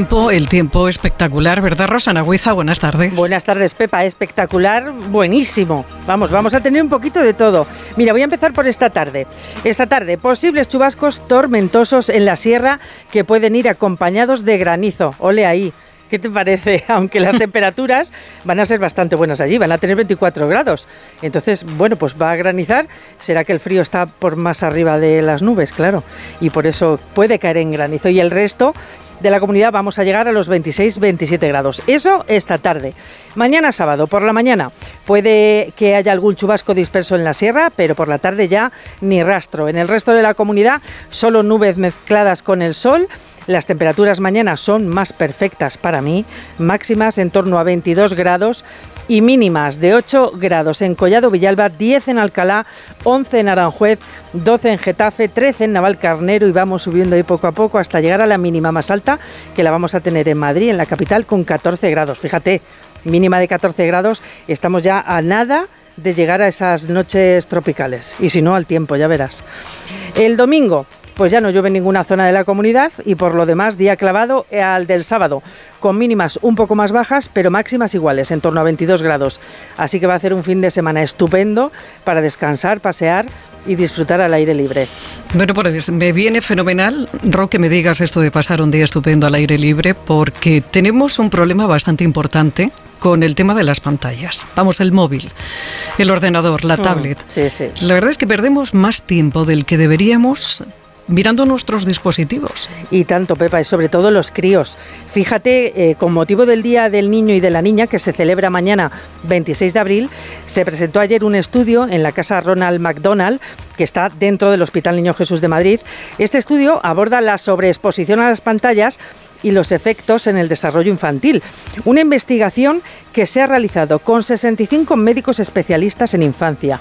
tiempo espectacular, ¿verdad, Rosana Huiza? Buenas tardes. Buenas tardes, Pepa, espectacular, buenísimo. Vamos a tener un poquito de todo. Mira, voy a empezar por esta tarde. Esta tarde, posibles chubascos tormentosos en la sierra que pueden ir acompañados de granizo. Ole ahí. ¿Qué te parece? Aunque las temperaturas van a ser bastante buenas allí, van a tener 24 grados. Entonces, bueno, pues va a granizar. Será que el frío está por más arriba de las nubes, claro. Y por eso puede caer en granizo. Y el resto de la comunidad vamos a llegar a los 26-27 grados. Eso esta tarde. Mañana sábado, por la mañana, puede que haya algún chubasco disperso en la sierra, pero por la tarde ya ni rastro. En el resto de la comunidad, solo nubes mezcladas con el sol. Las temperaturas mañana son más perfectas para mí, máximas en torno a 22 grados y mínimas de 8 grados en Collado Villalba, 10 en Alcalá, 11 en Aranjuez, 12 en Getafe, 13 en Navalcarnero y vamos subiendo ahí poco a poco hasta llegar a la mínima más alta que la vamos a tener en Madrid, en la capital, con 14 grados. Fíjate, mínima de 14 grados, estamos ya a nada de llegar a esas noches tropicales y si no al tiempo, ya verás. El domingo, pues ya no llueve en ninguna zona de la comunidad y por lo demás día clavado al del sábado, con mínimas un poco más bajas pero máximas iguales, en torno a 22 grados. Así que va a ser un fin de semana estupendo para descansar, pasear y disfrutar al aire libre. Bueno, pues me viene fenomenal, Ro, que me digas esto de pasar un día estupendo al aire libre, porque tenemos un problema bastante importante con el tema de las pantallas. Vamos, el móvil, el ordenador, la tablet. Sí, sí. La verdad es que perdemos más tiempo del que deberíamos mirando nuestros dispositivos. Y tanto, Pepa, y sobre todo los críos. Fíjate, con motivo del Día del Niño y de la Niña, que se celebra mañana 26 de abril, se presentó ayer un estudio en la Casa Ronald McDonald, que está dentro del Hospital Niño Jesús de Madrid. Este estudio aborda la sobreexposición a las pantallas y los efectos en el desarrollo infantil. Una investigación que se ha realizado con 65 médicos especialistas en infancia,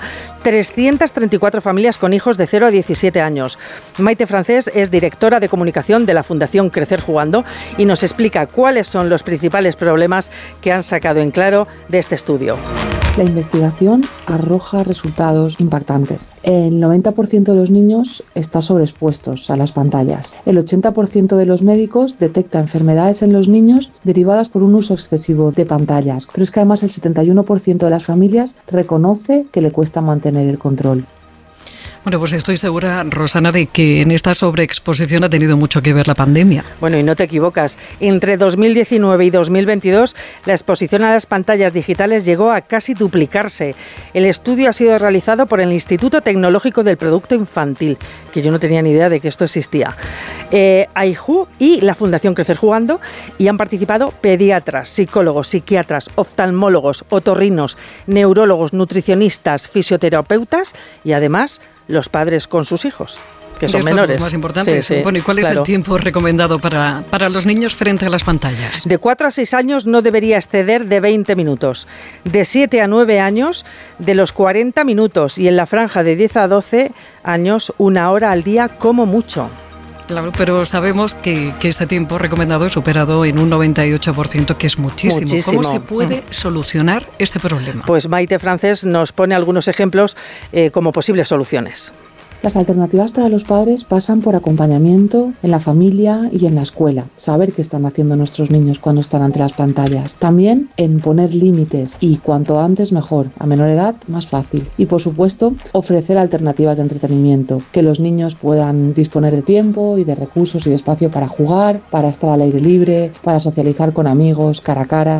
334 familias con hijos de 0 a 17 años. Maite Francés es directora de comunicación de la Fundación Crecer Jugando y nos explica cuáles son los principales problemas que han sacado en claro de este estudio. La investigación arroja resultados impactantes. El 90% de los niños está sobreexpuestos a las pantallas. El 80% de los médicos detecta enfermedades en los niños derivadas por un uso excesivo de pantallas. Pero es que además el 71% de las familias reconoce que le cuesta mantener el control. Bueno, pues estoy segura, Rosana, de que en esta sobreexposición ha tenido mucho que ver la pandemia. Bueno, y no te equivocas. Entre 2019 y 2022, la exposición a las pantallas digitales llegó a casi duplicarse. El estudio ha sido realizado por el Instituto Tecnológico del Producto Infantil, que yo no tenía ni idea de que esto existía, AIJU y la Fundación Crecer Jugando, y han participado pediatras, psicólogos, psiquiatras, oftalmólogos, otorrinos, neurólogos, nutricionistas, fisioterapeutas y además los padres con sus hijos, que son menores. Los más importantes. Sí, sí, bueno, ¿y cuál es el tiempo recomendado para los niños frente a las pantallas? De 4 a 6 años no debería exceder de 20 minutos. De 7 a 9 años, de los 40 minutos. Y en la franja de 10 a 12 años, 1 hora al día como mucho. Claro, pero sabemos que este tiempo recomendado es superado en un 98%, que es muchísimo. ¿Cómo se puede solucionar este problema? Pues Maite Francés nos pone algunos ejemplos como posibles soluciones. Las alternativas para los padres pasan por acompañamiento en la familia y en la escuela. Saber qué están haciendo nuestros niños cuando están ante las pantallas. También en poner límites y cuanto antes mejor. A menor edad, más fácil. Y por supuesto, ofrecer alternativas de entretenimiento. Que los niños puedan disponer de tiempo y de recursos y de espacio para jugar, para estar al aire libre, para socializar con amigos, cara a cara.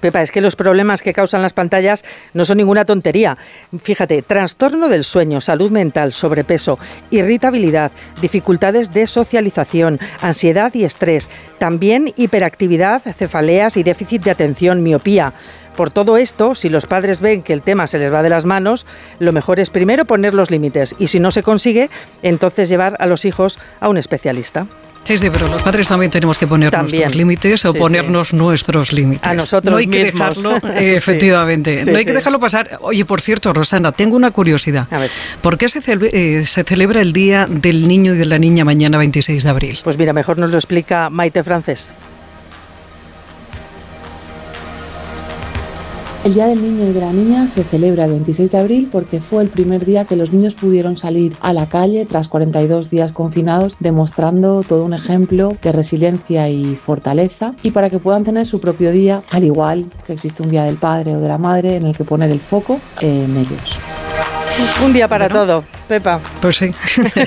Pepa, es que los problemas que causan las pantallas no son ninguna tontería. Fíjate, trastorno del sueño, salud mental, sobrepeso, irritabilidad, dificultades de socialización, ansiedad y estrés, también hiperactividad, cefaleas y déficit de atención, miopía. Por todo esto, si los padres ven que el tema se les va de las manos, lo mejor es primero poner los límites y si no se consigue, entonces llevar a los hijos a un especialista. Sí, pero los padres también tenemos que poner nuestros límites o ponernos nuestros límites. A nosotros no hay que mismos. dejarlo, efectivamente, no hay que dejarlo pasar. Oye, por cierto, Rosana, tengo una curiosidad. A ver. ¿Por qué se celebra el Día del Niño y de la Niña mañana 26 de abril? Pues mira, mejor nos lo explica Maite Francés. El Día del Niño y de la Niña se celebra el 26 de abril porque fue el primer día que los niños pudieron salir a la calle tras 42 días confinados, demostrando todo un ejemplo de resiliencia y fortaleza, y para que puedan tener su propio día, al igual que existe un Día del Padre o de la Madre en el que poner el foco en ellos. Un día para todo, Pepa. Pues sí.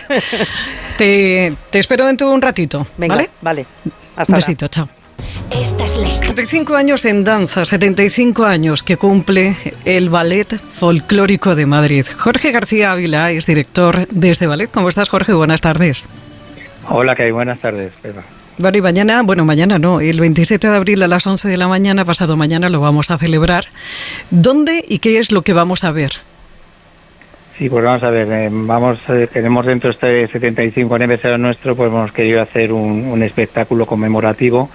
Te espero dentro de un ratito. Venga, vale. Hasta un besito, chao. Esta es la historia. 75 años en danza, 75 años que cumple el Ballet Folclórico de Madrid. Jorge García Ávila es director de este ballet. ¿Cómo estás, Jorge? Buenas tardes. Hola, ¿qué hay? Buenas tardes, Pepa. Bueno, y mañana no, el 27 de abril a las 11 de la mañana, pasado mañana, lo vamos a celebrar. ¿Dónde y qué es lo que vamos a ver? Sí, pues vamos a ver, tenemos dentro de este 75 aniversario nuestro, pues hemos querido hacer un espectáculo conmemorativo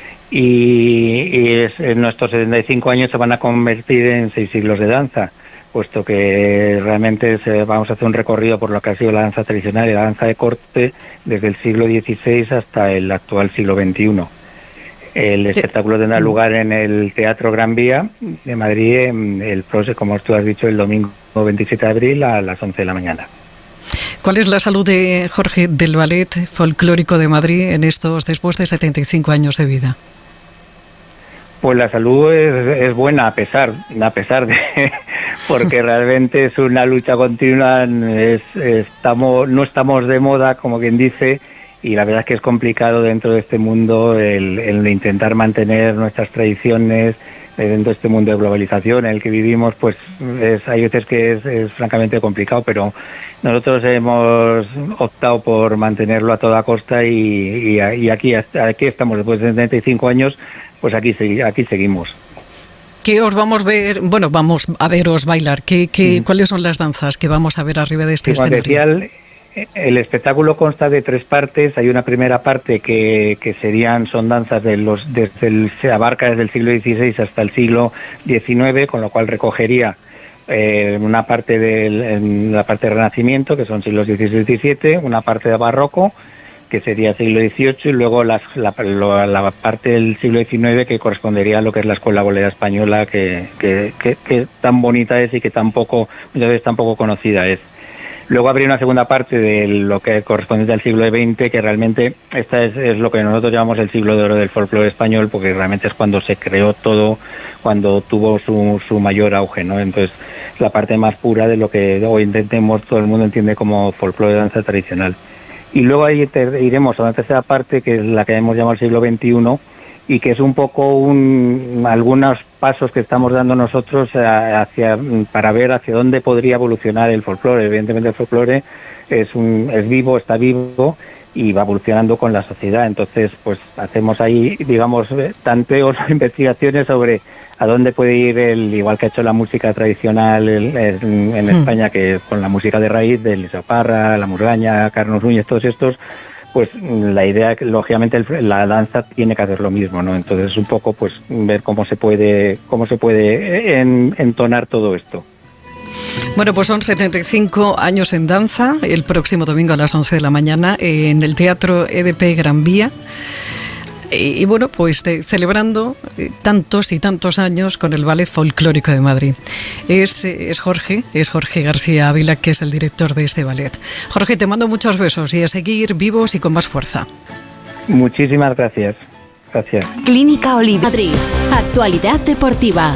y en nuestros 75 años se van a convertir en 6 siglos de danza, puesto que realmente vamos a hacer un recorrido por lo que ha sido la danza tradicional y la danza de corte desde el siglo XVI hasta el actual siglo XXI. El espectáculo tendrá lugar en el Teatro Gran Vía de Madrid, como tú has dicho, el domingo 27 de abril a las 11 de la mañana. ¿Cuál es la salud de Jorge del Ballet Folclórico de Madrid en después de 75 años de vida? Pues la salud es buena a pesar de porque realmente es una lucha continua, no estamos de moda, como quien dice, y la verdad es que es complicado dentro de este mundo el intentar mantener nuestras tradiciones dentro de este mundo de globalización en el que vivimos. Pues hay veces que es francamente complicado, pero nosotros hemos optado por mantenerlo a toda costa y aquí estamos después de 75 años, pues aquí seguimos. ¿Qué os vamos a ver? Bueno, vamos a veros bailar. ¿Cuáles son las danzas que vamos a ver arriba de este escenario? El espectáculo consta de 3 partes. Hay una primera parte que son danzas se abarca desde el siglo XVI hasta el siglo XIX, con lo cual recogería una parte la parte de Renacimiento, que son siglos XVI y XVII, una parte de Barroco, que sería siglo XVIII, y luego la parte del siglo XIX que correspondería a lo que es la escuela bolera española, que tan bonita es y que muchas veces tan poco conocida es. Luego habría una segunda parte de lo que corresponde al siglo XX, que realmente esta es lo que nosotros llamamos el siglo de oro del folclore español, porque realmente es cuando se creó todo, cuando tuvo su mayor auge, ¿no? Entonces, la parte más pura de lo que hoy todo el mundo entiende como folclore de danza tradicional. Y luego ahí iremos a una tercera parte, que es la que hemos llamado el siglo XXI, y que es un poco algunos pasos que estamos dando nosotros para ver hacia dónde podría evolucionar el folclore. Evidentemente el folclore está vivo y va evolucionando con la sociedad. Entonces, pues hacemos ahí, digamos, tanteos, investigaciones sobre a dónde puede ir igual que ha hecho la música tradicional en España, que con la música de raíz de Elisa Parra, La Murgaña, Carlos Núñez, todos estos. Pues la idea, lógicamente, la danza tiene que hacer lo mismo, ¿no? Entonces, un poco, pues, ver cómo se puede entonar todo esto. Bueno, pues son 75 años en danza, el próximo domingo a las 11 de la mañana en el Teatro EDP Gran Vía. Y bueno, pues celebrando tantos y tantos años con el Ballet Folclórico de Madrid. Es Jorge García Ávila, que es el director de este ballet. Jorge, te mando muchos besos y a seguir vivos y con más fuerza. Muchísimas gracias. Gracias. Clínica Oliva Madrid. Actualidad deportiva.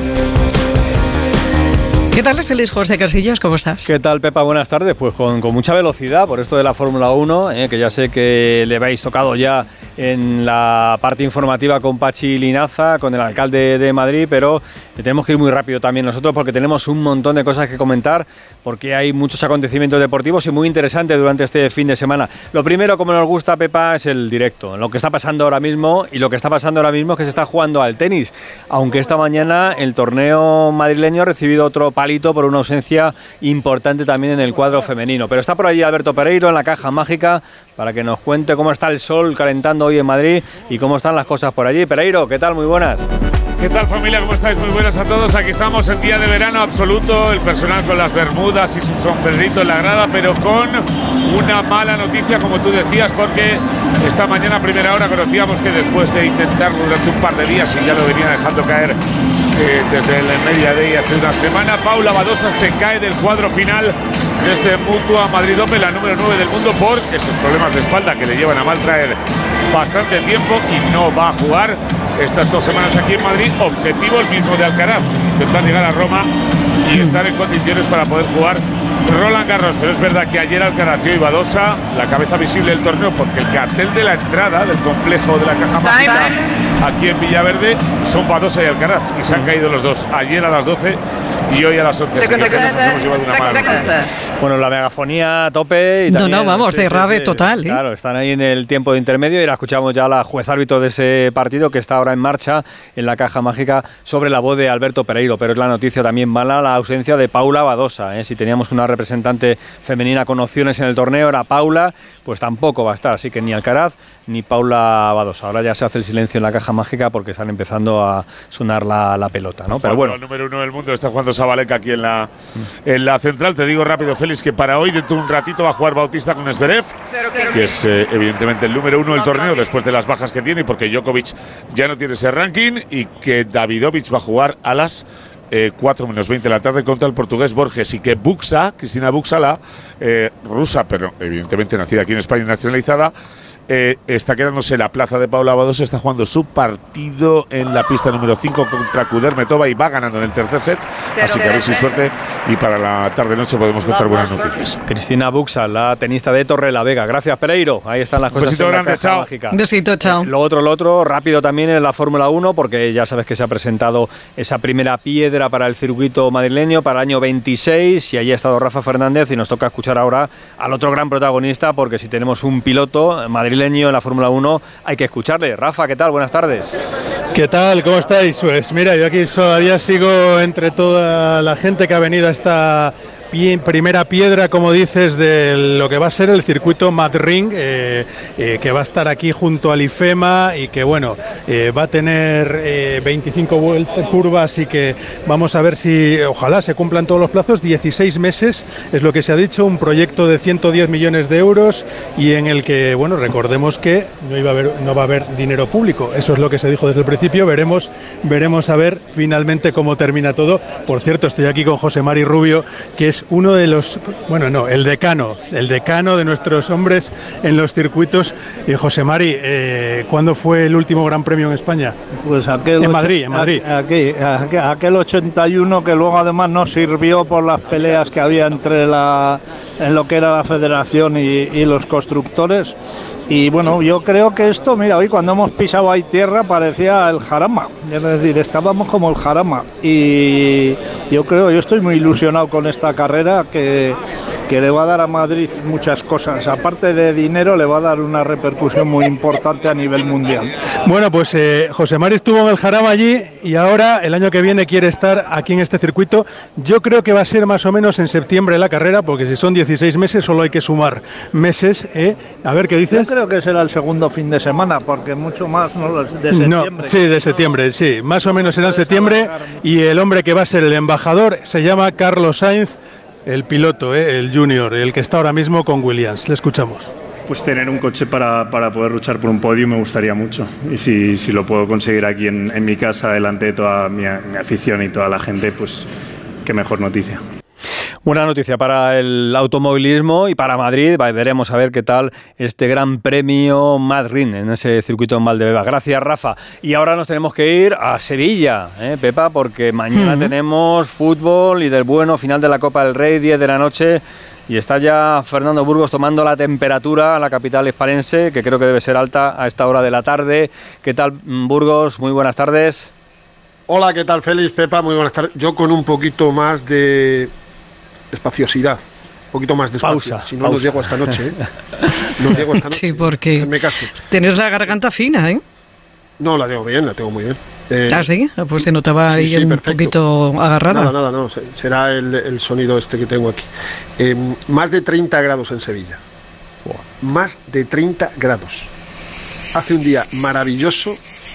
¿Qué tal, Félix José Casillas? ¿Cómo estás? ¿Qué tal, Pepa? Buenas tardes. Pues con mucha velocidad por esto de la Fórmula 1, que ya sé que le habéis tocado ya en la parte informativa con Pachi Linaza, con el alcalde de Madrid, pero tenemos que ir muy rápido también nosotros porque tenemos un montón de cosas que comentar, porque hay muchos acontecimientos deportivos y muy interesantes durante este fin de semana. Lo primero, como nos gusta, Pepa, es el directo, lo que está pasando ahora mismo, y lo que está pasando ahora mismo es que se está jugando al tenis, aunque esta mañana el torneo madrileño ha recibido otro palito por una ausencia importante también en el cuadro femenino. Pero está por allí Alberto Pereiro en la caja mágica para que nos cuente cómo está el sol calentando hoy en Madrid y cómo están las cosas por allí. Pereiro, ¿qué tal? Muy buenas. ¿Qué tal, familia? ¿Cómo estáis? Muy buenas a todos. Aquí estamos en día de verano absoluto, el personal con las bermudas y su sombrerito en la grada, pero con una mala noticia, como tú decías, porque esta mañana a primera hora conocíamos que después de intentarlo durante un par de días, y ya lo venía dejando caer desde el Mediodía hace una semana, Paula Badosa se cae del cuadro final de este Mutua Madrid Open, la número 9 del mundo, por esos problemas de espalda que le llevan a mal traer bastante tiempo, y no va a jugar estas 2 semanas aquí en Madrid. Objetivo el mismo de Alcaraz, intentar llegar a Roma y estar en condiciones para poder jugar Roland Garros. Pero es verdad que ayer Alcaraz y Badosa, la cabeza visible del torneo, porque el cartel de la entrada del complejo de la Caja Mágica aquí en Villaverde son Badosa y Alcaraz, y se han caído los dos ayer a las 12 y hoy a las 11. Bueno, la megafonía a tope. Y también, vamos, de rave total. Claro, están ahí en el tiempo de intermedio y la escuchamos ya a la juez árbitro de ese partido que está ahora en marcha en la Caja Mágica sobre la voz de Alberto Pereiro. Pero es la noticia también mala, la ausencia de Paula Badosa. Si teníamos una representante femenina con opciones en el torneo, era Paula, pues tampoco va a estar. Así que ni Alcaraz ni Paula Badosa. Ahora ya se hace el silencio en la Caja Mágica porque están empezando a sonar la pelota, ¿no? Pero bueno. El número 1 del mundo está jugando Sabalenka aquí en la central. Te digo rápido, Félix, que para hoy dentro de un ratito va a jugar Bautista con Zverev, que es evidentemente el número 1 del torneo después de las bajas que tiene, y porque Djokovic ya no tiene ese ranking, y que Davidovich va a jugar a las 4 menos 20 de la tarde contra el portugués Borges, y que Buxa, Cristina Buxa, la rusa, pero evidentemente nacida aquí en España y nacionalizada, está quedándose la plaza de Paula Badosa. Está jugando su partido en la pista número 5 contra Kudermetova y va ganando en el tercer set, así que a ver si suerte y para la tarde-noche podemos contar buenas noticias. Cristina Buxa, la tenista de Torrelavega. Gracias, Pereiro. Ahí están las cosas. Besito en grande, la Caja chao. Mágica. Besito, chao. Lo otro, rápido también en la Fórmula 1, porque ya sabes que se ha presentado esa primera piedra para el circuito madrileño para el año 26, y allí ha estado Rafa Fernández, y nos toca escuchar ahora al otro gran protagonista, porque si tenemos un piloto madrileño en la Fórmula 1 hay que escucharle. Rafa, ¿qué tal? Buenas tardes. ¿Qué tal? ¿Cómo estáis? Pues mira, yo aquí todavía sigo entre toda la gente que ha venido a esta primera piedra, como dices, de lo que va a ser el circuito Madrid, que va a estar aquí junto al IFEMA, y que bueno, va a tener 25 curvas, y que vamos a ver si ojalá se cumplan todos los plazos. 16 meses es lo que se ha dicho, un proyecto de 110 millones de euros, y en el que, bueno, recordemos que no va a haber dinero público. Eso es lo que se dijo desde el principio. Veremos a ver finalmente cómo termina todo. Por cierto, estoy aquí con José Mari Rubio, que es uno de los, el decano de nuestros hombres en los circuitos. Y José Mari, ¿cuándo fue el último Gran Premio en España? Pues aquel en Madrid. Aquel 81, que luego además no sirvió por las peleas que había en lo que era la federación y los constructores. Y bueno, yo creo que esto, mira, hoy cuando hemos pisado ahí tierra parecía el Jarama, es decir, estábamos como el Jarama, y yo estoy muy ilusionado con esta carrera que le va a dar a Madrid muchas cosas. Aparte de dinero, le va a dar una repercusión muy importante a nivel mundial. Bueno, pues José Mari estuvo en el Jarama allí, y ahora el año que viene quiere estar aquí en este circuito. Yo creo que va a ser más o menos en septiembre la carrera, porque si son 16 meses solo hay que sumar meses. A ver, ¿qué dices? Yo creo que será el segundo fin de semana, porque mucho más no de septiembre. No, sí, de septiembre, sí. Más o menos será en septiembre, y el hombre que va a ser el embajador se llama Carlos Sainz, el piloto, el junior, el que está ahora mismo con Williams. Le escuchamos. Pues tener un coche para poder luchar por un podio me gustaría mucho, y si lo puedo conseguir aquí en mi casa delante de toda mi afición y toda la gente, pues qué mejor noticia. Buena noticia para el automovilismo y para Madrid. Veremos a ver qué tal este Gran Premio Madrid en ese circuito en Valdebeba. Gracias, Rafa. Y ahora nos tenemos que ir a Sevilla, Pepa, porque mañana tenemos fútbol y del bueno, final de la Copa del Rey, 10 de la noche. y está ya Fernando Burgos tomando la temperatura a la capital hispalense, que creo que debe ser alta a esta hora de la tarde. ¿Qué tal, Burgos? Muy buenas tardes. Hola, ¿qué tal, Félix, Pepa? Muy buenas tardes. Yo con un poquito más de espaciosidad, un poquito más de espacio. Pausa, si no, no llego esta noche, ¿eh? No llego esta noche. Sí, porque Hazme caso. tienes la garganta fina, ¿eh? No, la tengo bien, la tengo muy bien. ¿Sí? Pues se notaba ahí un poquito agarrada. Nada, no. Será el sonido este que tengo aquí. Más de 30 grados en Sevilla. Wow. Más de 30 grados. Hace un día maravilloso.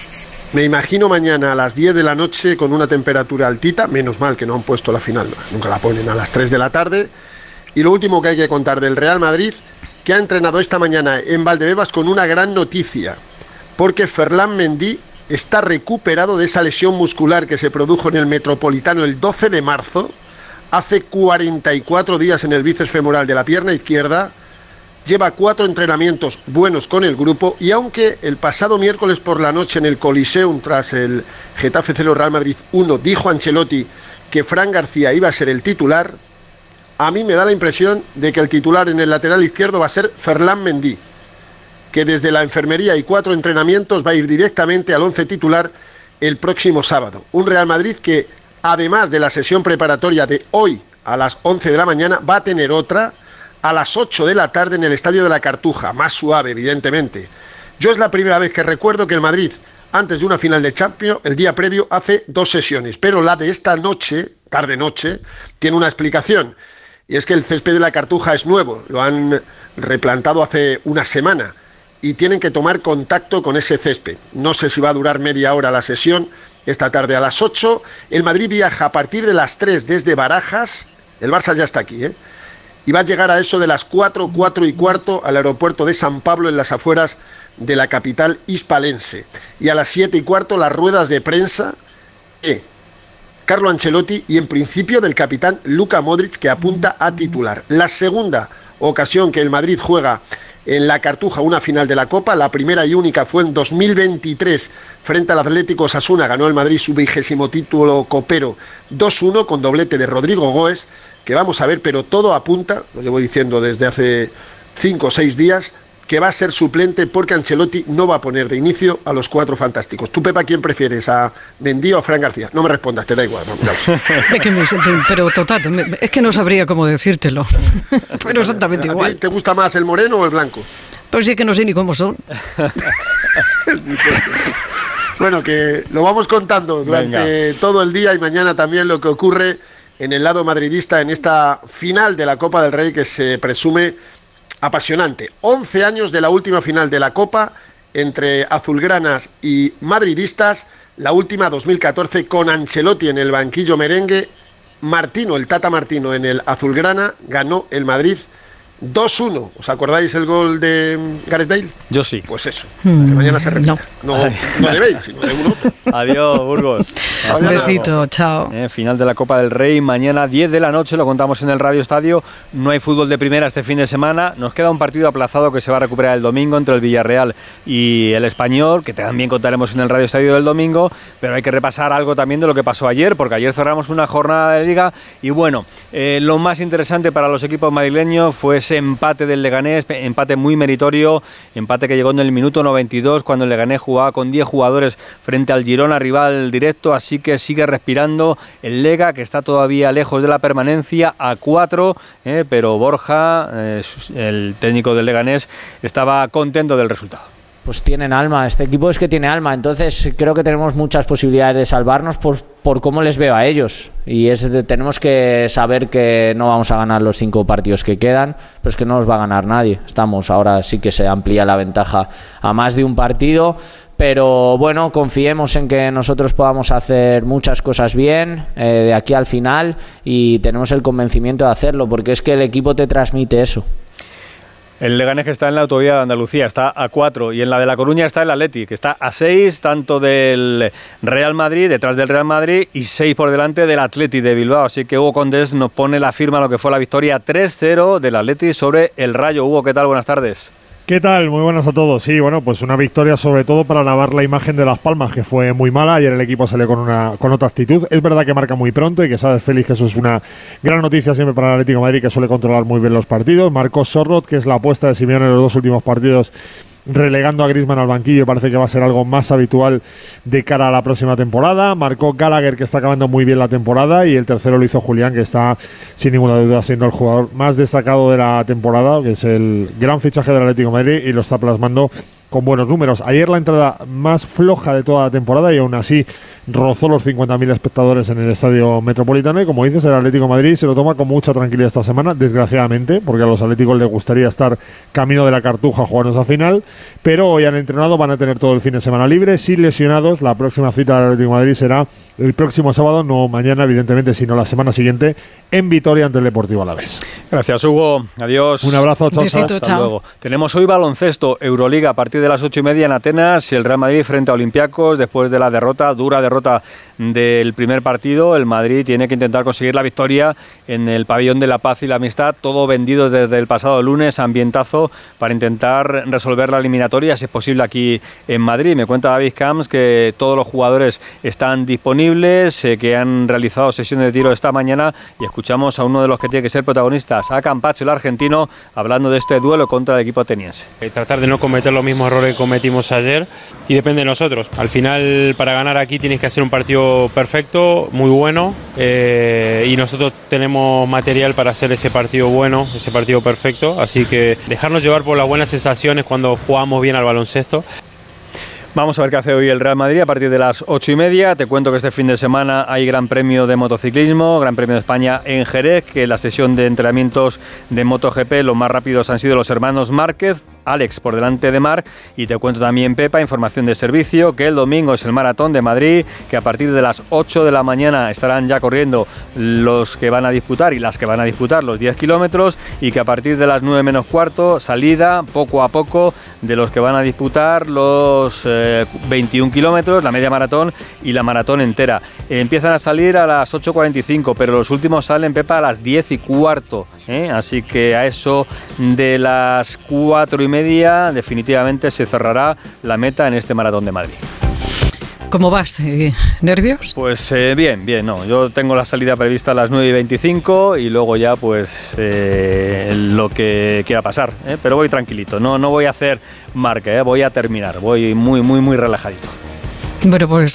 Me imagino mañana a las 10 de la noche con una temperatura altita. Menos mal que no han puesto la final. Nunca la ponen a las 3 de la tarde. Y lo último que hay que contar del Real Madrid, que ha entrenado esta mañana en Valdebebas con una gran noticia. Porque Ferland Mendy está recuperado de esa lesión muscular que se produjo en el Metropolitano el 12 de marzo, hace 44 días en el bíceps femoral de la pierna izquierda, lleva 4 entrenamientos buenos con el grupo, y aunque el pasado miércoles por la noche en el Coliseum, tras el Getafe 0 Real Madrid 1, dijo Ancelotti que Fran García iba a ser el titular, a mí me da la impresión de que el titular en el lateral izquierdo va a ser Ferland Mendy, que desde la enfermería y 4 entrenamientos va a ir directamente al 11 titular el próximo sábado. Un Real Madrid que, además de la sesión preparatoria de hoy a las 11 de la mañana, va a tener otra a las 8 de la tarde en el Estadio de la Cartuja, más suave, evidentemente. Yo es la primera vez que recuerdo que el Madrid, antes de una final de Champions, el día previo, hace 2 sesiones, pero la de esta noche, tarde-noche, tiene una explicación, y es que el césped de la Cartuja es nuevo, lo han replantado hace una semana, y tienen que tomar contacto con ese césped. No sé si va a durar media hora la sesión. Esta tarde a las 8, el Madrid viaja a partir de las 3 desde Barajas, el Barça ya está aquí, y va a llegar a eso de las 4, 4 y cuarto al aeropuerto de San Pablo, en las afueras de la capital hispalense. Y a las 7 y cuarto las ruedas de prensa de Carlo Ancelotti y en principio del capitán Luka Modric, que apunta a titular. La segunda ocasión que el Madrid juega en la Cartuja una final de la Copa, la primera y única fue en 2023 frente al Atlético Osasuna. Ganó el Madrid su 20º título copero 2-1 con doblete de Rodrigo Goes, que vamos a ver, pero todo apunta, lo llevo diciendo desde hace 5 o 6 días, que va a ser suplente porque Ancelotti no va a poner de inicio a los 4 fantásticos. ¿Tú, Pepa, quién prefieres, a Mendy o a Fran García? No me respondas, te da igual. Pero total, es que no sabría cómo decírtelo. Pero exactamente igual. ¿Te gusta más el moreno o el blanco? Pues sí, que no sé ni cómo son. Bueno, que lo vamos contando durante todo el día, y mañana también lo que ocurre en el lado madridista en esta final de la Copa del Rey, que se presume apasionante. 11 años de la última final de la Copa entre azulgranas y madridistas, la última 2014 con Ancelotti en el banquillo merengue. Martino, el Tata Martino en el azulgrana, ganó el Madrid 2-1. ¿Os acordáis el gol de Gareth Bale? Yo sí. Pues eso, que mañana se repita. No de Bale, sino de uno. Adiós, Burgos. Un besito, chao. Final de la Copa del Rey, mañana 10 de la noche, lo contamos en el Radio Estadio. No hay fútbol de primera este fin de semana. Nos queda un partido aplazado que se va a recuperar el domingo entre el Villarreal y el Español, que también contaremos en el Radio Estadio del domingo, pero hay que repasar algo también de lo que pasó ayer, porque ayer cerramos una jornada de Liga y bueno, lo más interesante para los equipos madrileños fue ese empate del Leganés, empate muy meritorio, empate que llegó en el minuto 92 cuando el Leganés jugaba con 10 jugadores frente al Girona, rival directo, así que sigue respirando el Lega, que está todavía lejos de la permanencia, a 4, pero Borja, el técnico del Leganés, estaba contento del resultado. Pues tienen alma, este equipo es que tiene alma, entonces creo que tenemos muchas posibilidades de salvarnos por cómo les veo a ellos, y tenemos que saber que no vamos a ganar los 5 partidos que quedan, pero es que no los va a ganar nadie. Ahora sí que se amplía la ventaja a más de un partido, pero bueno, confiemos en que nosotros podamos hacer muchas cosas bien de aquí al final, y tenemos el convencimiento de hacerlo, porque es que el equipo te transmite eso. El Leganés, que está en la autovía de Andalucía, está a 4, y en la de La Coruña está el Atleti, que está a 6, tanto del Real Madrid, detrás del Real Madrid, y 6 por delante del Atleti de Bilbao. Así que Hugo Condés nos pone la firma a lo que fue la victoria 3-0 del Atleti sobre el Rayo. Hugo, ¿qué tal? Buenas tardes. ¿Qué tal? Muy buenas a todos. Sí, bueno, pues una victoria sobre todo para lavar la imagen de Las Palmas, que fue muy mala. Ayer el equipo salió con otra actitud. Es verdad que marca muy pronto y que sabes, Félix, que eso es una gran noticia siempre para el Atlético de Madrid, que suele controlar muy bien los partidos. Marcó Sorloth, que es la apuesta de Simeone en los 2 últimos partidos, relegando a Griezmann al banquillo. Parece que va a ser algo más habitual de cara a la próxima temporada. Marcó Gallagher, que está acabando muy bien la temporada, y el tercero lo hizo Julián, que está sin ninguna duda siendo el jugador más destacado de la temporada, que es el gran fichaje del Atlético de Madrid, y lo está plasmando con buenos números. Ayer la entrada más floja de toda la temporada y aún así rozó los 50.000 espectadores en el Estadio Metropolitano, y como dices, el Atlético de Madrid se lo toma con mucha tranquilidad esta semana, desgraciadamente, porque a los atléticos les gustaría estar camino de la Cartuja jugando esa final, pero hoy han entrenado, van a tener todo el fin de semana libre, sin lesionados. La próxima cita del Atlético de Madrid será el próximo sábado, no mañana evidentemente, sino la semana siguiente, en Vitoria ante el Deportivo Alavés. Gracias, Hugo. Adiós. Un abrazo. Chao. Besito, Hasta chao. luego. Tenemos hoy baloncesto, Euroliga, a partir de las 8:30 en Atenas, y el Real Madrid frente a Olympiacos. Después de la dura derrota del primer partido, el Madrid tiene que intentar conseguir la victoria en el Pabellón de la Paz y la Amistad, todo vendido desde el pasado lunes, ambientazo para intentar resolver la eliminatoria, si es posible, aquí en Madrid. Me cuenta David Camps que todos los jugadores están disponibles, que han realizado sesiones de tiro esta mañana, y escuchamos a uno de los que tiene que ser protagonistas, a Campacho, el argentino, hablando de este duelo contra el equipo ateniense. Tratar de no cometer los mismos errores que cometimos ayer, y depende de nosotros. Al final, para ganar aquí tienes que hacer un partido perfecto, muy bueno, y nosotros tenemos material para hacer ese partido bueno, ese partido perfecto, así que dejarnos llevar por las buenas sensaciones cuando jugamos bien al baloncesto. Vamos a ver qué hace hoy el Real Madrid a partir de las 8:30. Te cuento que este fin de semana hay Gran Premio de motociclismo, Gran Premio de España en Jerez, que la sesión de entrenamientos de MotoGP, los más rápidos han sido los hermanos Márquez, Alex por delante de Marc, y te cuento también, Pepa, información de servicio, que el domingo es el Maratón de Madrid, que a partir de las 8 de la mañana estarán ya corriendo los que van a disputar y las que van a disputar los 10 kilómetros, y que a partir de las 9 menos cuarto, salida poco a poco de los que van a disputar los 21 kilómetros, la media maratón y la maratón entera. Empiezan a salir a las 8:45, pero los últimos salen, Pepa, a las 10:15, así que a eso de las 4:30 definitivamente se cerrará la meta en este Maratón de Madrid. ¿Cómo vas? ¿Nervios? Pues bien, no. Yo tengo la salida prevista a las 9:25 y luego ya pues lo que quiera pasar, pero voy tranquilito, no voy a hacer marca, voy a terminar, voy muy relajadito. Bueno, pues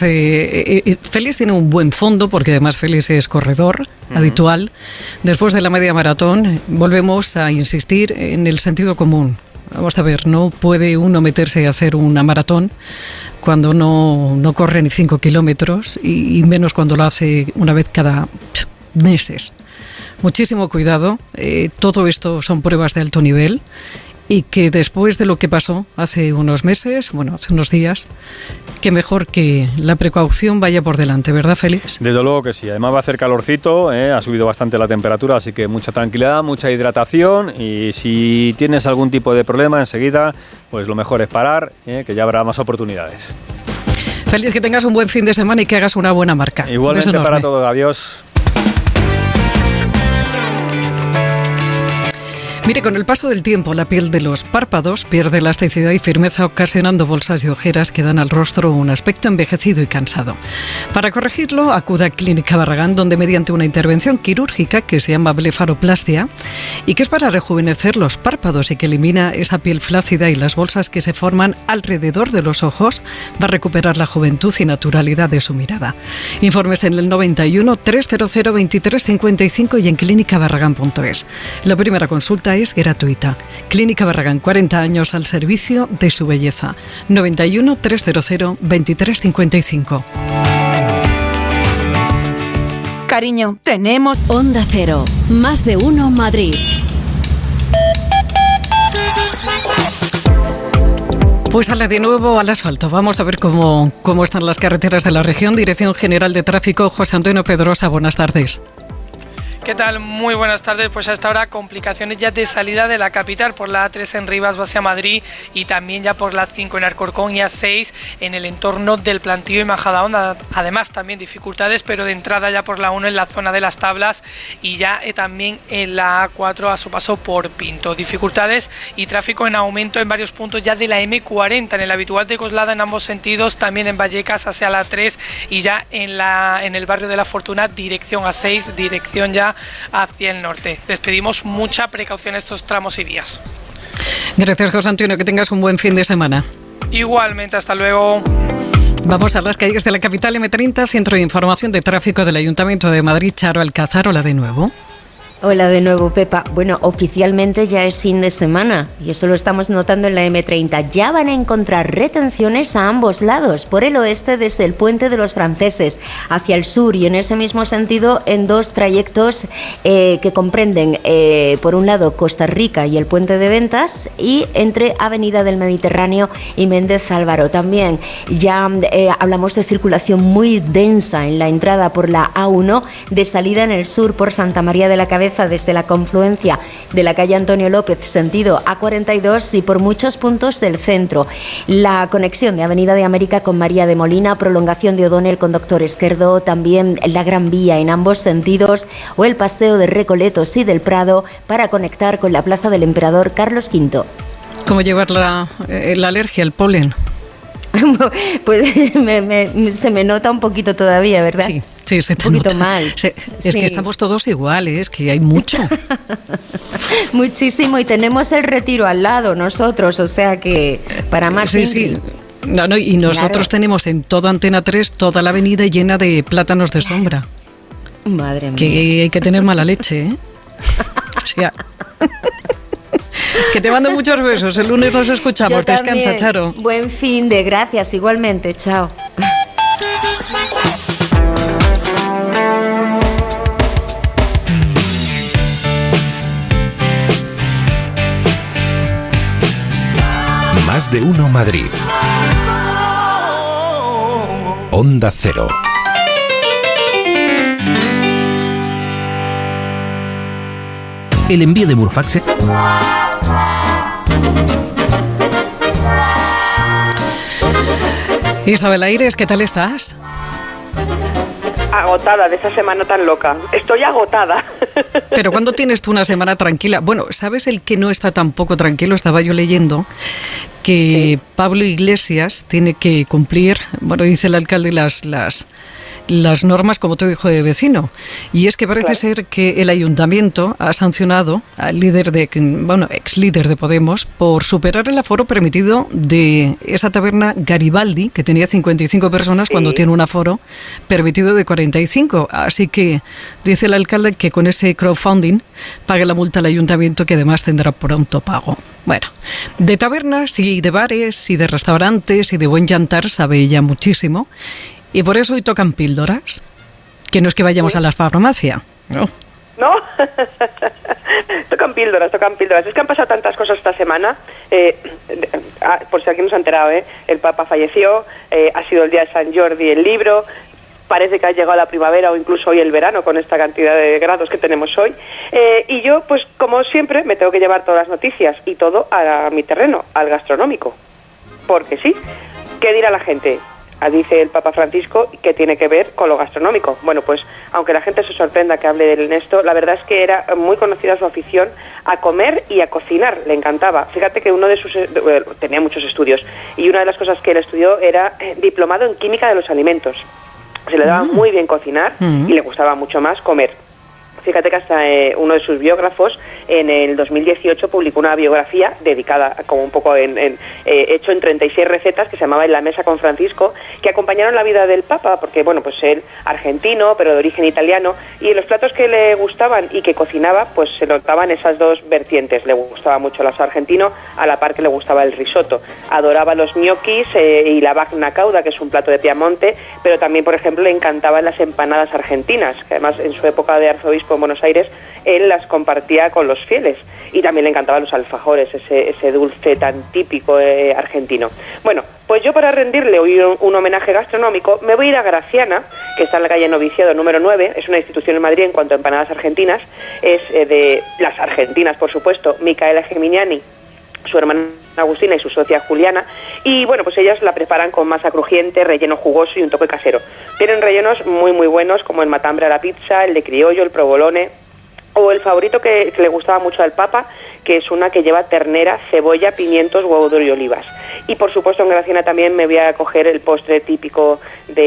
Félix tiene un buen fondo, porque además Félix es corredor habitual. Después de la media maratón volvemos a insistir en el sentido común. Vamos a ver, no puede uno meterse a hacer una maratón cuando no corre ni 5 kilómetros y menos cuando lo hace una vez cada meses. Muchísimo cuidado, todo esto son pruebas de alto nivel, y que después de lo que pasó hace unos meses, hace unos días, que mejor que la precaución vaya por delante, ¿verdad, Félix? Desde luego que sí, además va a hacer calorcito, ha subido bastante la temperatura, así que mucha tranquilidad, mucha hidratación, y si tienes algún tipo de problema enseguida, pues lo mejor es parar, que ya habrá más oportunidades. Félix, que tengas un buen fin de semana y que hagas una buena marca. Igualmente para todos, adiós. Mire, con el paso del tiempo, la piel de los párpados pierde elasticidad y firmeza, ocasionando bolsas y ojeras que dan al rostro un aspecto envejecido y cansado. Para corregirlo, acuda a Clínica Barragán, donde mediante una intervención quirúrgica que se llama blefaroplastia y que es para rejuvenecer los párpados y que elimina esa piel flácida y las bolsas que se forman alrededor de los ojos, va a recuperar la juventud y naturalidad de su mirada. Informes en el 91 300 2355 y en clínicabarragán.es. La primera consulta es gratuita. Clínica Barragán, 40 años al servicio de su belleza. 91 300 2355. Cariño, tenemos Onda Cero. Más de uno Madrid. Pues sale de nuevo al asfalto. Vamos a ver cómo están las carreteras de la región. Dirección General de Tráfico, José Antonio Pedrosa, buenas tardes. ¿Qué tal? Muy buenas tardes. Pues hasta ahora complicaciones ya de salida de la capital por la A3 en Rivas hacia Madrid y también ya por la A5 en Alcorcón y A6 en el entorno del Plantío y Majadahonda. Además también dificultades, pero de entrada ya por la 1 en la zona de las Tablas y ya también en la A4 a su paso por Pinto. Dificultades y tráfico en aumento en varios puntos ya de la M40 en el habitual de Coslada en ambos sentidos, también en Vallecas hacia la A3 y ya en el barrio de la Fortuna dirección A6, dirección ya hacia el norte. Les pedimos mucha precaución en estos tramos y vías. Gracias, José Antonio, que tengas un buen fin de semana. Igualmente, hasta luego. Vamos a las calles de la capital. M30, Centro de Información de Tráfico del Ayuntamiento de Madrid. Charo Alcázar, hola de nuevo. Hola de nuevo, Pepa. Bueno, oficialmente ya es fin de semana y eso lo estamos notando en la M30. Ya van a encontrar retenciones a ambos lados, por el oeste desde el Puente de los Franceses hacia el sur y en ese mismo sentido en dos trayectos que comprenden por un lado Costa Rica y el Puente de Ventas y entre Avenida del Mediterráneo y Méndez Álvaro. También ya hablamos de circulación muy densa en la entrada por la A1 de salida en el sur por Santa María de la Cabeza desde la confluencia de la calle Antonio López sentido A42 y por muchos puntos del centro. La conexión de Avenida de América con María de Molina, prolongación de O'Donnell con Doctor Esquerdo, también la Gran Vía en ambos sentidos o el paseo de Recoletos y del Prado para conectar con la Plaza del Emperador Carlos V. ¿Cómo llevar la alergia al polen? Pues se me nota un poquito todavía, ¿verdad? Sí, se te un poquito nota. mal. Es que estamos todos iguales, que hay mucho. Muchísimo, y tenemos el Retiro al lado nosotros, o sea que para más. Sí. No, y nosotros tenemos en toda Antena 3 toda la avenida llena de plátanos de sombra. Madre mía. Que hay que tener mala leche, ¿eh? O sea... Que te mando muchos besos. El lunes nos escuchamos. Descansa, Charo. Buen fin de gracias. Igualmente. Chao. Más de uno Madrid. Onda Cero. El envío de Burfaxe. Isabel Aires, ¿qué tal estás? Agotada de esa semana tan loca. Estoy agotada. Pero ¿cuándo tienes tú una semana tranquila? Bueno, ¿sabes el que no está tampoco tranquilo? Estaba yo leyendo que Pablo Iglesias tiene que cumplir, bueno, dice el alcalde, las normas como todo hijo de vecino. Y es que parece ser que el ayuntamiento ha sancionado al ex líder de Podemos por superar el aforo permitido de esa taberna Garibaldi, que tenía 55 personas cuando tiene un aforo permitido de 45. Así que dice el alcalde que con ese crowdfunding pague la multa al ayuntamiento, que además tendrá pronto pago. Bueno, de tabernas y de bares y de restaurantes y de buen jantar sabe ella muchísimo. Y por eso hoy tocan píldoras. Que no es que vayamos a la farmacia, ¿no? ¿No? Tocan píldoras. Es que han pasado tantas cosas esta semana. Por si alguien no se ha enterado, el Papa falleció, ha sido el día de San Jordi el libro. Parece que ha llegado la primavera o incluso hoy el verano con esta cantidad de grados que tenemos hoy. Y yo, pues como siempre, me tengo que llevar todas las noticias y todo a mi terreno, al gastronómico. Porque sí, ¿qué dirá la gente? Dice el Papa Francisco que tiene que ver con lo gastronómico. Bueno, pues aunque la gente se sorprenda que hable de esto, la verdad es que era muy conocida su afición a comer y a cocinar, le encantaba. Fíjate que tenía muchos estudios y una de las cosas que él estudió era diplomado en química de los alimentos. Se le daba muy bien cocinar y le gustaba mucho más comer. Fíjate que hasta uno de sus biógrafos en el 2018 publicó una biografía dedicada, como un poco hecho en 36 recetas, que se llamaba En la mesa con Francisco, que acompañaron la vida del Papa, porque bueno, pues él argentino, pero de origen italiano, y en los platos que le gustaban y que cocinaba, pues se notaban esas dos vertientes. Le gustaba mucho el asado argentino, a la par que le gustaba el risotto. Adoraba los ñoquis y la bagna cauda, que es un plato de Piamonte, pero también, por ejemplo, le encantaban las empanadas argentinas, que además en su época de arzobispo en Buenos Aires, él las compartía con los fieles. y también le encantaban los alfajores, ese dulce tan típico argentino. Bueno, pues yo para rendirle hoy un homenaje gastronómico me voy a ir a Graciana, que está en la calle Noviciado número 9, es una institución en Madrid en cuanto a empanadas argentinas, es de las argentinas, por supuesto, Micaela Geminiani, su hermana Agustina y su socia Juliana, y bueno, pues ellas la preparan con masa crujiente, relleno jugoso y un toque casero. Tienen rellenos muy muy buenos, como el matambre a la pizza, el de criollo, el provolone, o el favorito que le gustaba mucho al Papa, que es una que lleva ternera, cebolla, pimientos, huevo duro y olivas. Y por supuesto en Graciana también me voy a coger el postre típico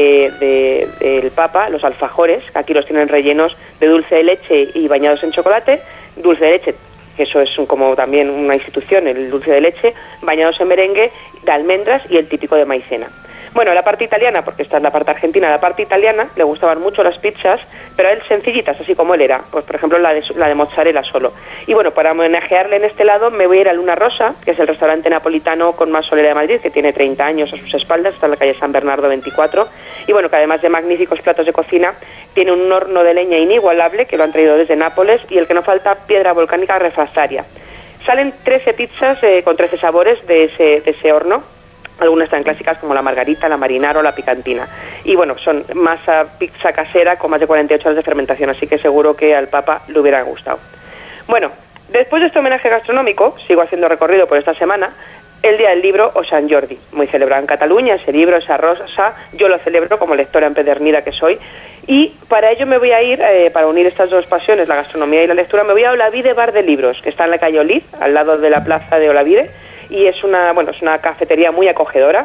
del Papa, los alfajores, que aquí los tienen rellenos de dulce de leche y bañados en chocolate, dulce de leche, que eso es como también una institución, el dulce de leche, bañados en merengue, de almendras y el típico de maicena. Bueno, la parte italiana, porque esta es la parte argentina, la parte italiana le gustaban mucho las pizzas, pero a él sencillitas, así como él era, pues por ejemplo la de mozzarella solo. Y bueno, para homenajearle en este lado me voy a ir a Luna Rosa, que es el restaurante napolitano con más solera de Madrid, que tiene 30 años a sus espaldas, está en la calle San Bernardo 24, y bueno, que además de magníficos platos de cocina, tiene un horno de leña inigualable, que lo han traído desde Nápoles, y el que no falta, piedra volcánica refractaria. Salen 13 pizzas con 13 sabores de ese horno. Algunas tan clásicas como la margarita, la marinara o la picantina. Y bueno, son masa pizza casera con más de 48 horas de fermentación, así que seguro que al Papa le hubiera gustado. Bueno, después de este homenaje gastronómico, sigo haciendo recorrido por esta semana, el Día del Libro o Sant Jordi, muy celebrado en Cataluña, ese libro, esa rosa, yo lo celebro como lectora empedernida que soy, y para ello me voy a ir, para unir estas dos pasiones, la gastronomía y la lectura, me voy a Olavide Bar de Libros, que está en la calle Olid, al lado de la plaza de Olavide, y es una cafetería muy acogedora,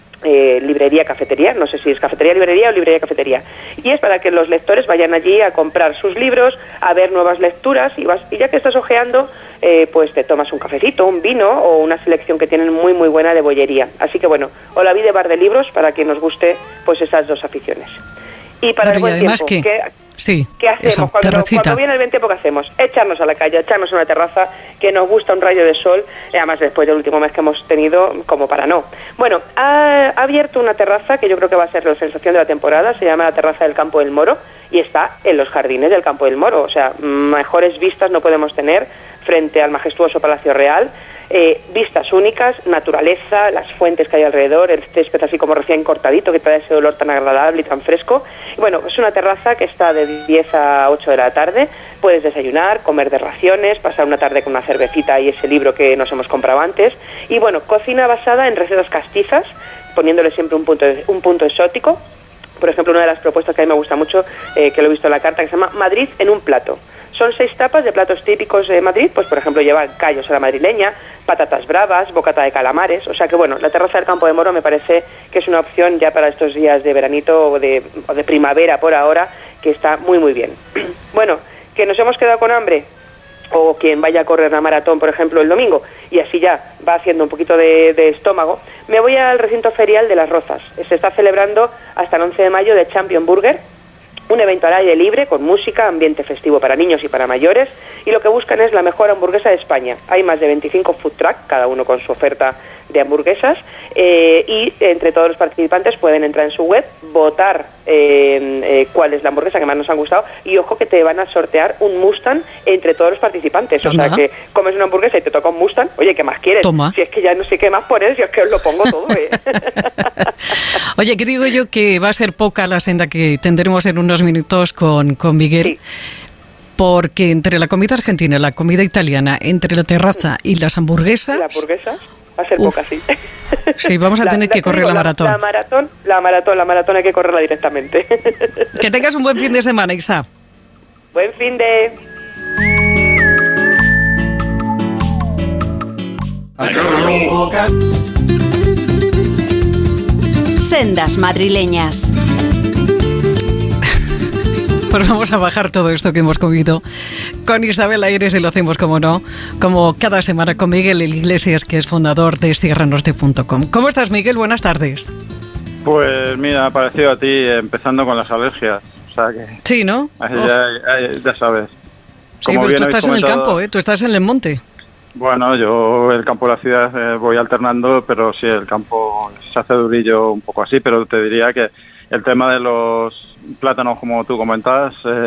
librería cafetería, no sé si es cafetería librería o librería cafetería, y es para que los lectores vayan allí a comprar sus libros, a ver nuevas lecturas, y ya que estás hojeando, pues te tomas un cafecito, un vino o una selección que tienen muy muy buena de bollería. Así que bueno, Olavide Bar de Libros para quien nos guste pues esas dos aficiones. Y para el buen tiempo, ¿qué hacemos? Cuando viene el buen tiempo, ¿qué hacemos? Echarnos a la calle, echarnos a una terraza, que nos gusta un rayo de sol, y además después del último mes que hemos tenido, como para no. Bueno, ha abierto una terraza que yo creo que va a ser la sensación de la temporada, se llama la Terraza del Campo del Moro, y está en los jardines del Campo del Moro, o sea, mejores vistas no podemos tener frente al majestuoso Palacio Real. Vistas únicas, naturaleza, las fuentes que hay alrededor, el césped así como recién cortadito que trae ese olor tan agradable y tan fresco. Y bueno, es una terraza que está de 10 a 8 de la tarde, puedes desayunar, comer de raciones, pasar una tarde con una cervecita y ese libro que nos hemos comprado antes. Y bueno, cocina basada en recetas castizas, poniéndole siempre un punto exótico. Por ejemplo, una de las propuestas que a mí me gusta mucho, que lo he visto en la carta, que se llama Madrid en un plato. Son 6 tapas de platos típicos de Madrid, pues por ejemplo llevan callos a la madrileña, patatas bravas, bocata de calamares, o sea que bueno, la terraza del Campo de Moro me parece que es una opción ya para estos días de veranito o de primavera por ahora, que está muy muy bien. Bueno, que nos hemos quedado con hambre, o quien vaya a correr la maratón, por ejemplo, el domingo, y así ya va haciendo un poquito de estómago, me voy al recinto ferial de Las Rozas. Se está celebrando hasta el 11 de mayo de Champion Burger, un evento al aire libre, con música, ambiente festivo para niños y para mayores, y lo que buscan es la mejor hamburguesa de España. Hay más de 25 food truck, cada uno con su oferta de hamburguesas, y entre todos los participantes pueden entrar en su web, votar cuál es la hamburguesa que más nos ha gustado, y ojo que te van a sortear un Mustang entre todos los participantes. O sea que comes una hamburguesa y te toca un Mustang, oye, ¿qué más quieres? Toma. Si es que ya no sé qué más poner, si es que os lo pongo todo, Oye, que digo yo que va a ser poca la senda que tendremos en unos minutos con Miguel. Sí. Porque entre la comida argentina y la comida italiana, entre la terraza y las hamburguesas... ¿La hamburguesa? Va a ser poca, sí. Sí, vamos a tener que correr la maratón. La maratón hay que correrla directamente. Que tengas un buen fin de semana, Isa. Buen fin de... Sendas madrileñas. Pues vamos a bajar todo esto que hemos comido con Isabel Aires, y lo hacemos, como no, como cada semana, con Miguel Iglesias, que es fundador de sierranorte.com. ¿Cómo estás, Miguel? Buenas tardes. Pues mira, parecido a ti, empezando con las alergias. O sea que... Sí, ¿no? Ya sabes. Sí, pero tú estás en el campo, ¿eh? Tú estás en el monte. Bueno, yo el campo de la ciudad voy alternando, pero sí, el campo se hace durillo un poco así, pero te diría que el tema de los plátanos, como tú comentas,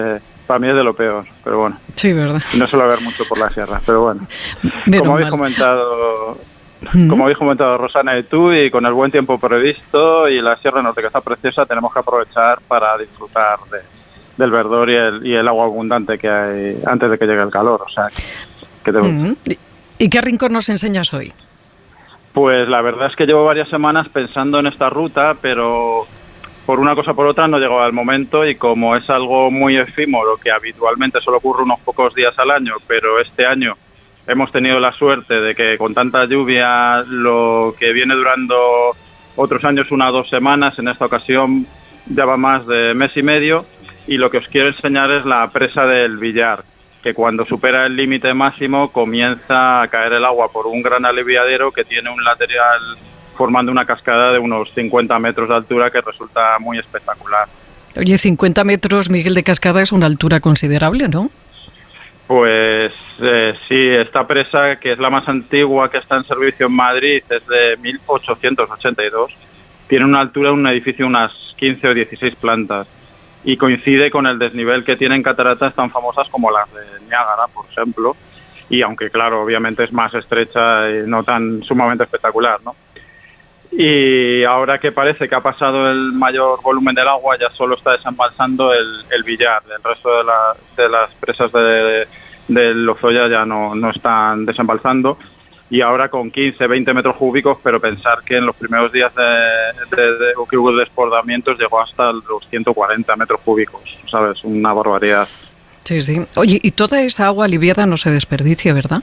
Para mí es de lo peor, pero bueno. Sí, verdad. No suelo ver mucho por la sierra, pero bueno. Menos Como habéis comentado Rosana y tú, y con el buen tiempo previsto y la Sierra Norte que está preciosa, tenemos que aprovechar para disfrutar del verdor y el agua abundante que hay antes de que llegue el calor. O sea, ¿Y qué rincón nos enseñas hoy? Pues la verdad es que llevo varias semanas pensando en esta ruta, pero por una cosa o por otra no llegaba el momento, y como es algo muy efímero que habitualmente solo ocurre unos pocos días al año, pero este año hemos tenido la suerte de que con tanta lluvia, lo que viene durando otros años 1 o 2 semanas, en esta ocasión ya va más de mes y medio, y lo que os quiero enseñar es la presa del Villar, que cuando supera el límite máximo comienza a caer el agua por un gran aliviadero que tiene un lateral formando una cascada de unos 50 metros de altura que resulta muy espectacular. Oye, 50 metros, Miguel, de cascada es una altura considerable, ¿no? Pues sí, esta presa, que es la más antigua que está en servicio en Madrid, es de 1882. Tiene una altura de un edificio unas 15 o 16 plantas y coincide con el desnivel que tienen cataratas tan famosas como las de Niágara, por ejemplo, y aunque claro, obviamente es más estrecha y no tan sumamente espectacular, ¿no? Y ahora que parece que ha pasado el mayor volumen del agua, ya solo está desembalsando el Villar. El resto de las presas del Lozoya ya no están desembalsando. Y ahora con 15, 20 metros cúbicos, pero pensar que en los primeros días que hubo desbordamientos llegó hasta los 140 metros cúbicos, ¿sabes? Una barbaridad. Sí, sí. Oye, y toda esa agua aliviada no se desperdicia, ¿verdad?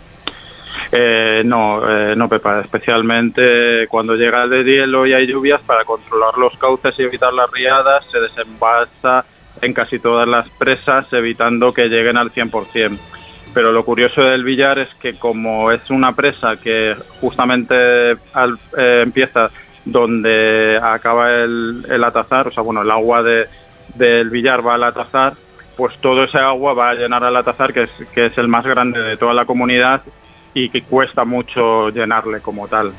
No, Pepa, especialmente cuando llega el deshielo y hay lluvias, para controlar los cauces y evitar las riadas, se desembalsa en casi todas las presas, evitando que lleguen al 100%. Pero lo curioso del Villar es que como es una presa que justamente empieza donde acaba el Atazar, o sea, bueno, el agua del Villar va al Atazar, pues todo ese agua va a llenar al Atazar, que es el más grande de toda la comunidad, y que cuesta mucho llenarle como tal.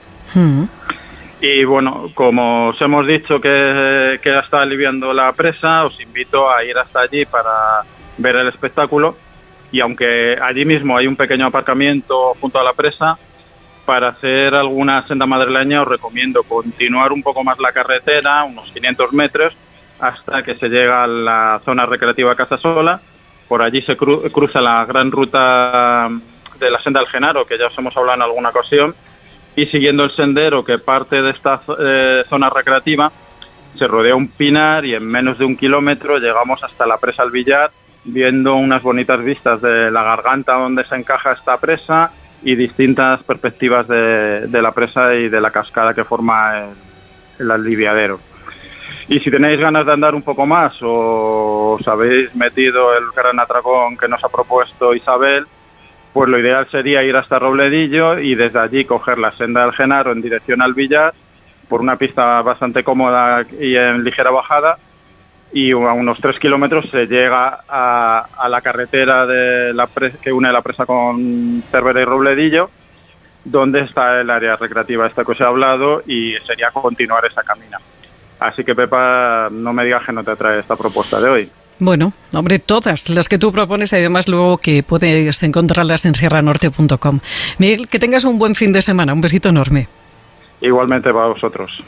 Y bueno, como os hemos dicho que está aliviando la presa, os invito a ir hasta allí para ver el espectáculo, y aunque allí mismo hay un pequeño aparcamiento junto a la presa, para hacer alguna senda madrileña os recomiendo continuar un poco más la carretera, unos 500 metros, hasta que se llega a la zona recreativa Casasola. Por allí se cruza la gran ruta de la senda del Genaro, que ya os hemos hablado en alguna ocasión, y siguiendo el sendero que parte de esta zona recreativa, se rodea un pinar y en menos de 1 kilómetro llegamos hasta la presa del Villar, viendo unas bonitas vistas de la garganta donde se encaja esta presa y distintas perspectivas de la presa y de la cascada que forma el aliviadero. Y si tenéis ganas de andar un poco más o os habéis metido el gran atracón que nos ha propuesto Isabel, pues lo ideal sería ir hasta Robledillo y desde allí coger la senda del Genaro en dirección al Villar por una pista bastante cómoda y en ligera bajada, y a unos 3 kilómetros se llega a la carretera que une la presa con Cervera y Robledillo, donde está el área recreativa esta que os he hablado, y sería continuar esa camina. Así que, Pepa, no me digas que no te atrae esta propuesta de hoy. Bueno, hombre, todas las que tú propones, además luego que puedes encontrarlas en sierranorte.com. Miguel, que tengas un buen fin de semana, un besito enorme. Igualmente para vosotros.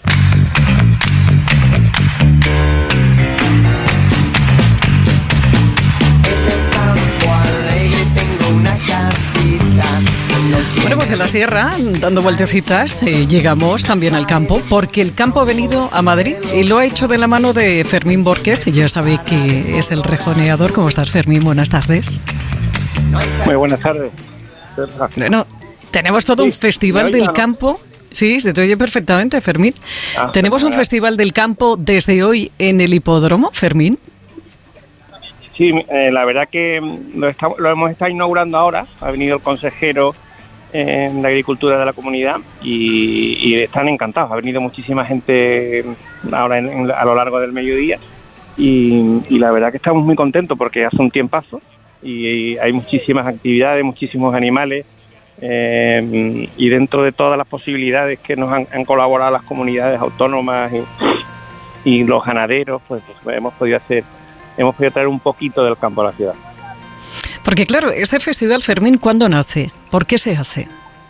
Bueno, pues de la sierra, dando vueltecitas, llegamos también al campo, porque el campo ha venido a Madrid y lo ha hecho de la mano de Fermín Borquez, y ya sabe que es el rejoneador. ¿Cómo estás, Fermín? Buenas tardes. Muy buenas tardes. Bueno, tenemos todo un festival del campo. Sí, se te oye perfectamente, Fermín. Tenemos un festival del campo desde hoy en el hipódromo, Fermín. Sí, la verdad que lo hemos estado inaugurando ahora. Ha venido el consejero de Agricultura de la comunidad y están encantados. Ha venido muchísima gente ahora a lo largo del mediodía y la verdad que estamos muy contentos porque hace un tiempazo y hay muchísimas actividades, muchísimos animales, y dentro de todas las posibilidades que nos han colaborado las comunidades autónomas y los ganaderos, pues hemos podido hacer hemos podido traer un poquito del campo a la ciudad. Porque claro, este festival, Fermín, ¿cuándo nace? ¿Por qué se hace?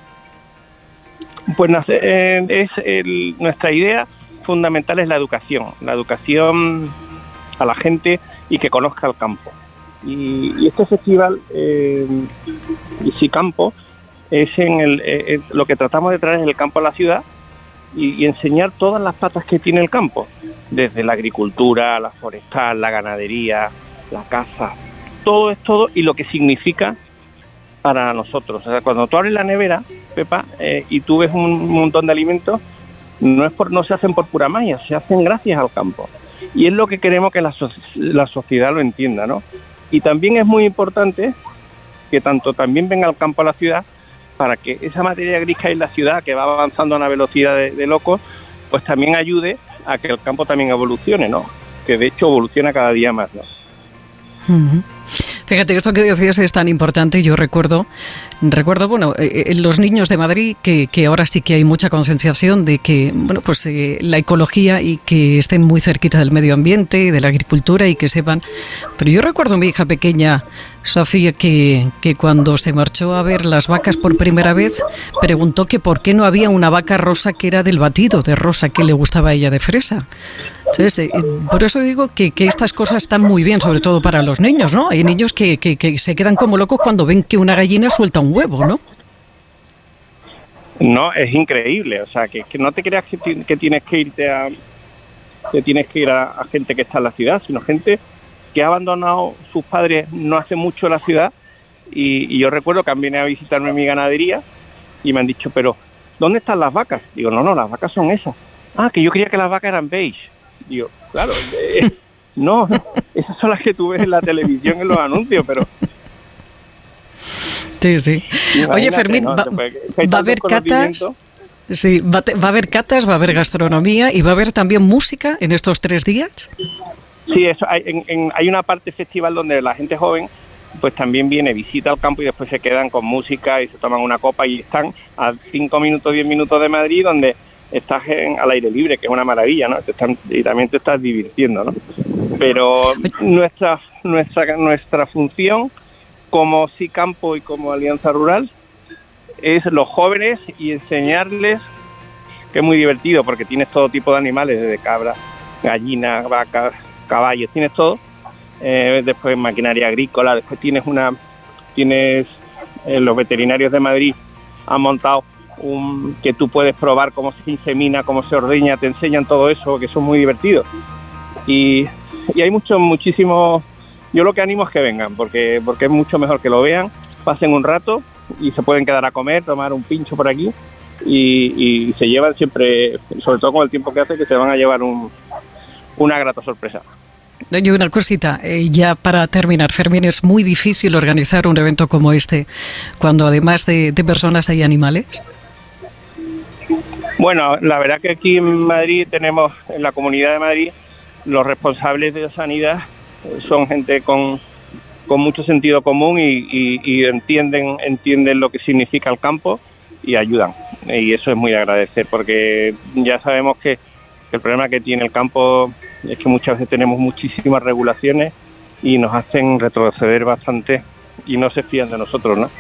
Pues nuestra idea fundamental es la educación a la gente y que conozca el campo. Y este festival, SICampo, es lo que tratamos de traer es el campo a la ciudad y enseñar todas las patas que tiene el campo, desde la agricultura, la forestal, la ganadería, la caza, todo es todo y lo que significa para nosotros. O sea, cuando tú abres la nevera, Pepa, y tú ves un montón de alimentos, no se hacen por pura magia, se hacen gracias al campo. Y es lo que queremos que la sociedad lo entienda, ¿no? Y también es muy importante que también venga el campo a la ciudad para que esa materia gris que hay en la ciudad, que va avanzando a una velocidad de locos, pues también ayude a que el campo también evolucione, ¿no? Que de hecho evoluciona cada día más, ¿no? Uh-huh. Fíjate, esto que decías es tan importante. Yo recuerdo bueno, los niños de Madrid, que ahora sí que hay mucha concienciación de que, bueno, pues la ecología y que estén muy cerquita del medio ambiente y de la agricultura y que sepan. Pero yo recuerdo a mi hija pequeña, Sofía, que cuando se marchó a ver las vacas por primera vez, preguntó que por qué no había una vaca rosa que era del batido de rosa que le gustaba a ella de fresa. Entonces, por eso digo que estas cosas están muy bien, sobre todo para los niños, ¿no? Hay niños que se quedan como locos cuando ven que una gallina suelta un huevo, ¿no? No, es increíble. O sea, que no te creas que tienes que irte tienes que ir a gente que está en la ciudad, sino gente que ha abandonado sus padres no hace mucho la ciudad. Y yo recuerdo que han venido a visitarme mi ganadería y me han dicho, pero ¿dónde están las vacas? Digo, no, las vacas son esas. Ah, que yo creía que las vacas eran beige. Digo, claro, no, esas son las que tú ves en la televisión, en los anuncios, pero... Sí. Oye, Fermín, ¿va a haber catas? Sí, va a haber catas, va a haber gastronomía y va a haber también música en estos 3 días. Sí, eso, hay una parte festival donde la gente joven pues también viene, visita el campo y después se quedan con música y se toman una copa y están a 5 minutos, 10 minutos de Madrid, donde estás al aire libre, que es una maravilla, ¿no? Y también te estás divirtiendo, ¿no? Pero nuestra función como SICampo y como Alianza Rural es los jóvenes y enseñarles, que es muy divertido porque tienes todo tipo de animales, desde cabras, gallinas, vacas, caballos, tienes todo. Después maquinaria agrícola, después tienes los veterinarios de Madrid han montado que tú puedes probar cómo se insemina, cómo se ordeña, te enseñan todo eso, que son muy divertidos. Y hay muchísimos. Yo lo que animo es que vengan, porque es mucho mejor que lo vean, pasen un rato y se pueden quedar a comer, tomar un pincho por aquí y se llevan siempre, sobre todo con el tiempo que hace, que se van a llevar una grata sorpresa. Y una cosita, ya para terminar, Fermín, ¿es muy difícil organizar un evento como este cuando además de personas hay animales? Bueno, la verdad que aquí en Madrid tenemos, en la Comunidad de Madrid, los responsables de sanidad son gente con mucho sentido común y entienden lo que significa el campo y ayudan. Y eso es muy de agradecer, porque ya sabemos que el problema que tiene el campo es que muchas veces tenemos muchísimas regulaciones y nos hacen retroceder bastante y no se fían de nosotros, ¿no?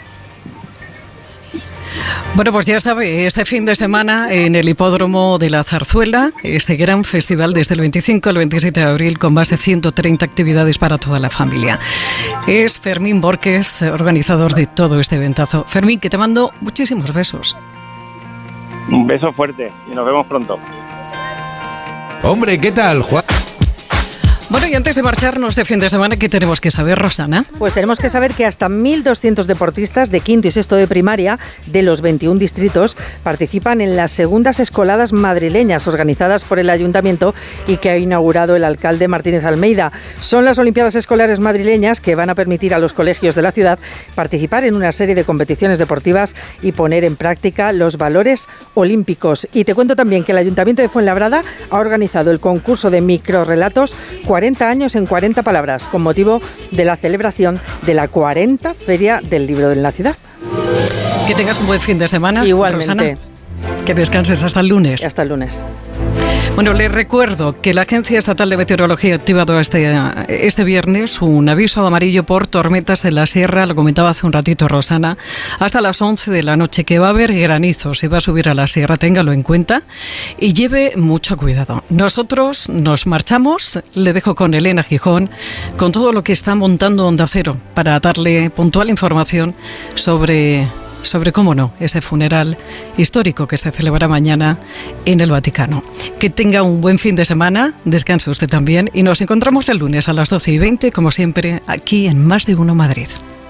Bueno, pues ya sabe, este fin de semana en el Hipódromo de la Zarzuela, este gran festival desde el 25 al 27 de abril con más de 130 actividades para toda la familia. Es Fermín Borquez, organizador de todo este eventazo. Fermín, que te mando muchísimos besos. Un beso fuerte y nos vemos pronto. Hombre, ¿qué tal, Juan? Bueno, y antes de marcharnos de fin de semana, ¿qué tenemos que saber, Rosana? Pues tenemos que saber que hasta 1.200 deportistas de quinto y sexto de primaria de los 21 distritos participan en las segundas escoladas madrileñas organizadas por el Ayuntamiento y que ha inaugurado el alcalde Martínez Almeida. Son las Olimpiadas Escolares Madrileñas que van a permitir a los colegios de la ciudad participar en una serie de competiciones deportivas y poner en práctica los valores olímpicos. Y te cuento también que el Ayuntamiento de Fuenlabrada ha organizado el concurso de microrrelatos 40 años en 40 palabras, con motivo de la celebración de la 40 Feria del Libro en la ciudad. Que tengas un buen fin de semana, igualmente. Rosana. Que descanses hasta el lunes. Hasta el lunes. Bueno, les recuerdo que la Agencia Estatal de Meteorología ha activado este viernes un aviso amarillo por tormentas en la sierra, lo comentaba hace un ratito Rosana, hasta las 11 de la noche, que va a haber granizo, si va a subir a la sierra, téngalo en cuenta y lleve mucho cuidado. Nosotros nos marchamos, le dejo con Elena Gijón, con todo lo que está montando Onda Cero, para darle puntual información sobre, cómo no, ese funeral histórico que se celebra mañana en el Vaticano. Que tenga un buen fin de semana, descanse usted también y nos encontramos el lunes a las 12:20, como siempre, aquí en Más de Uno Madrid.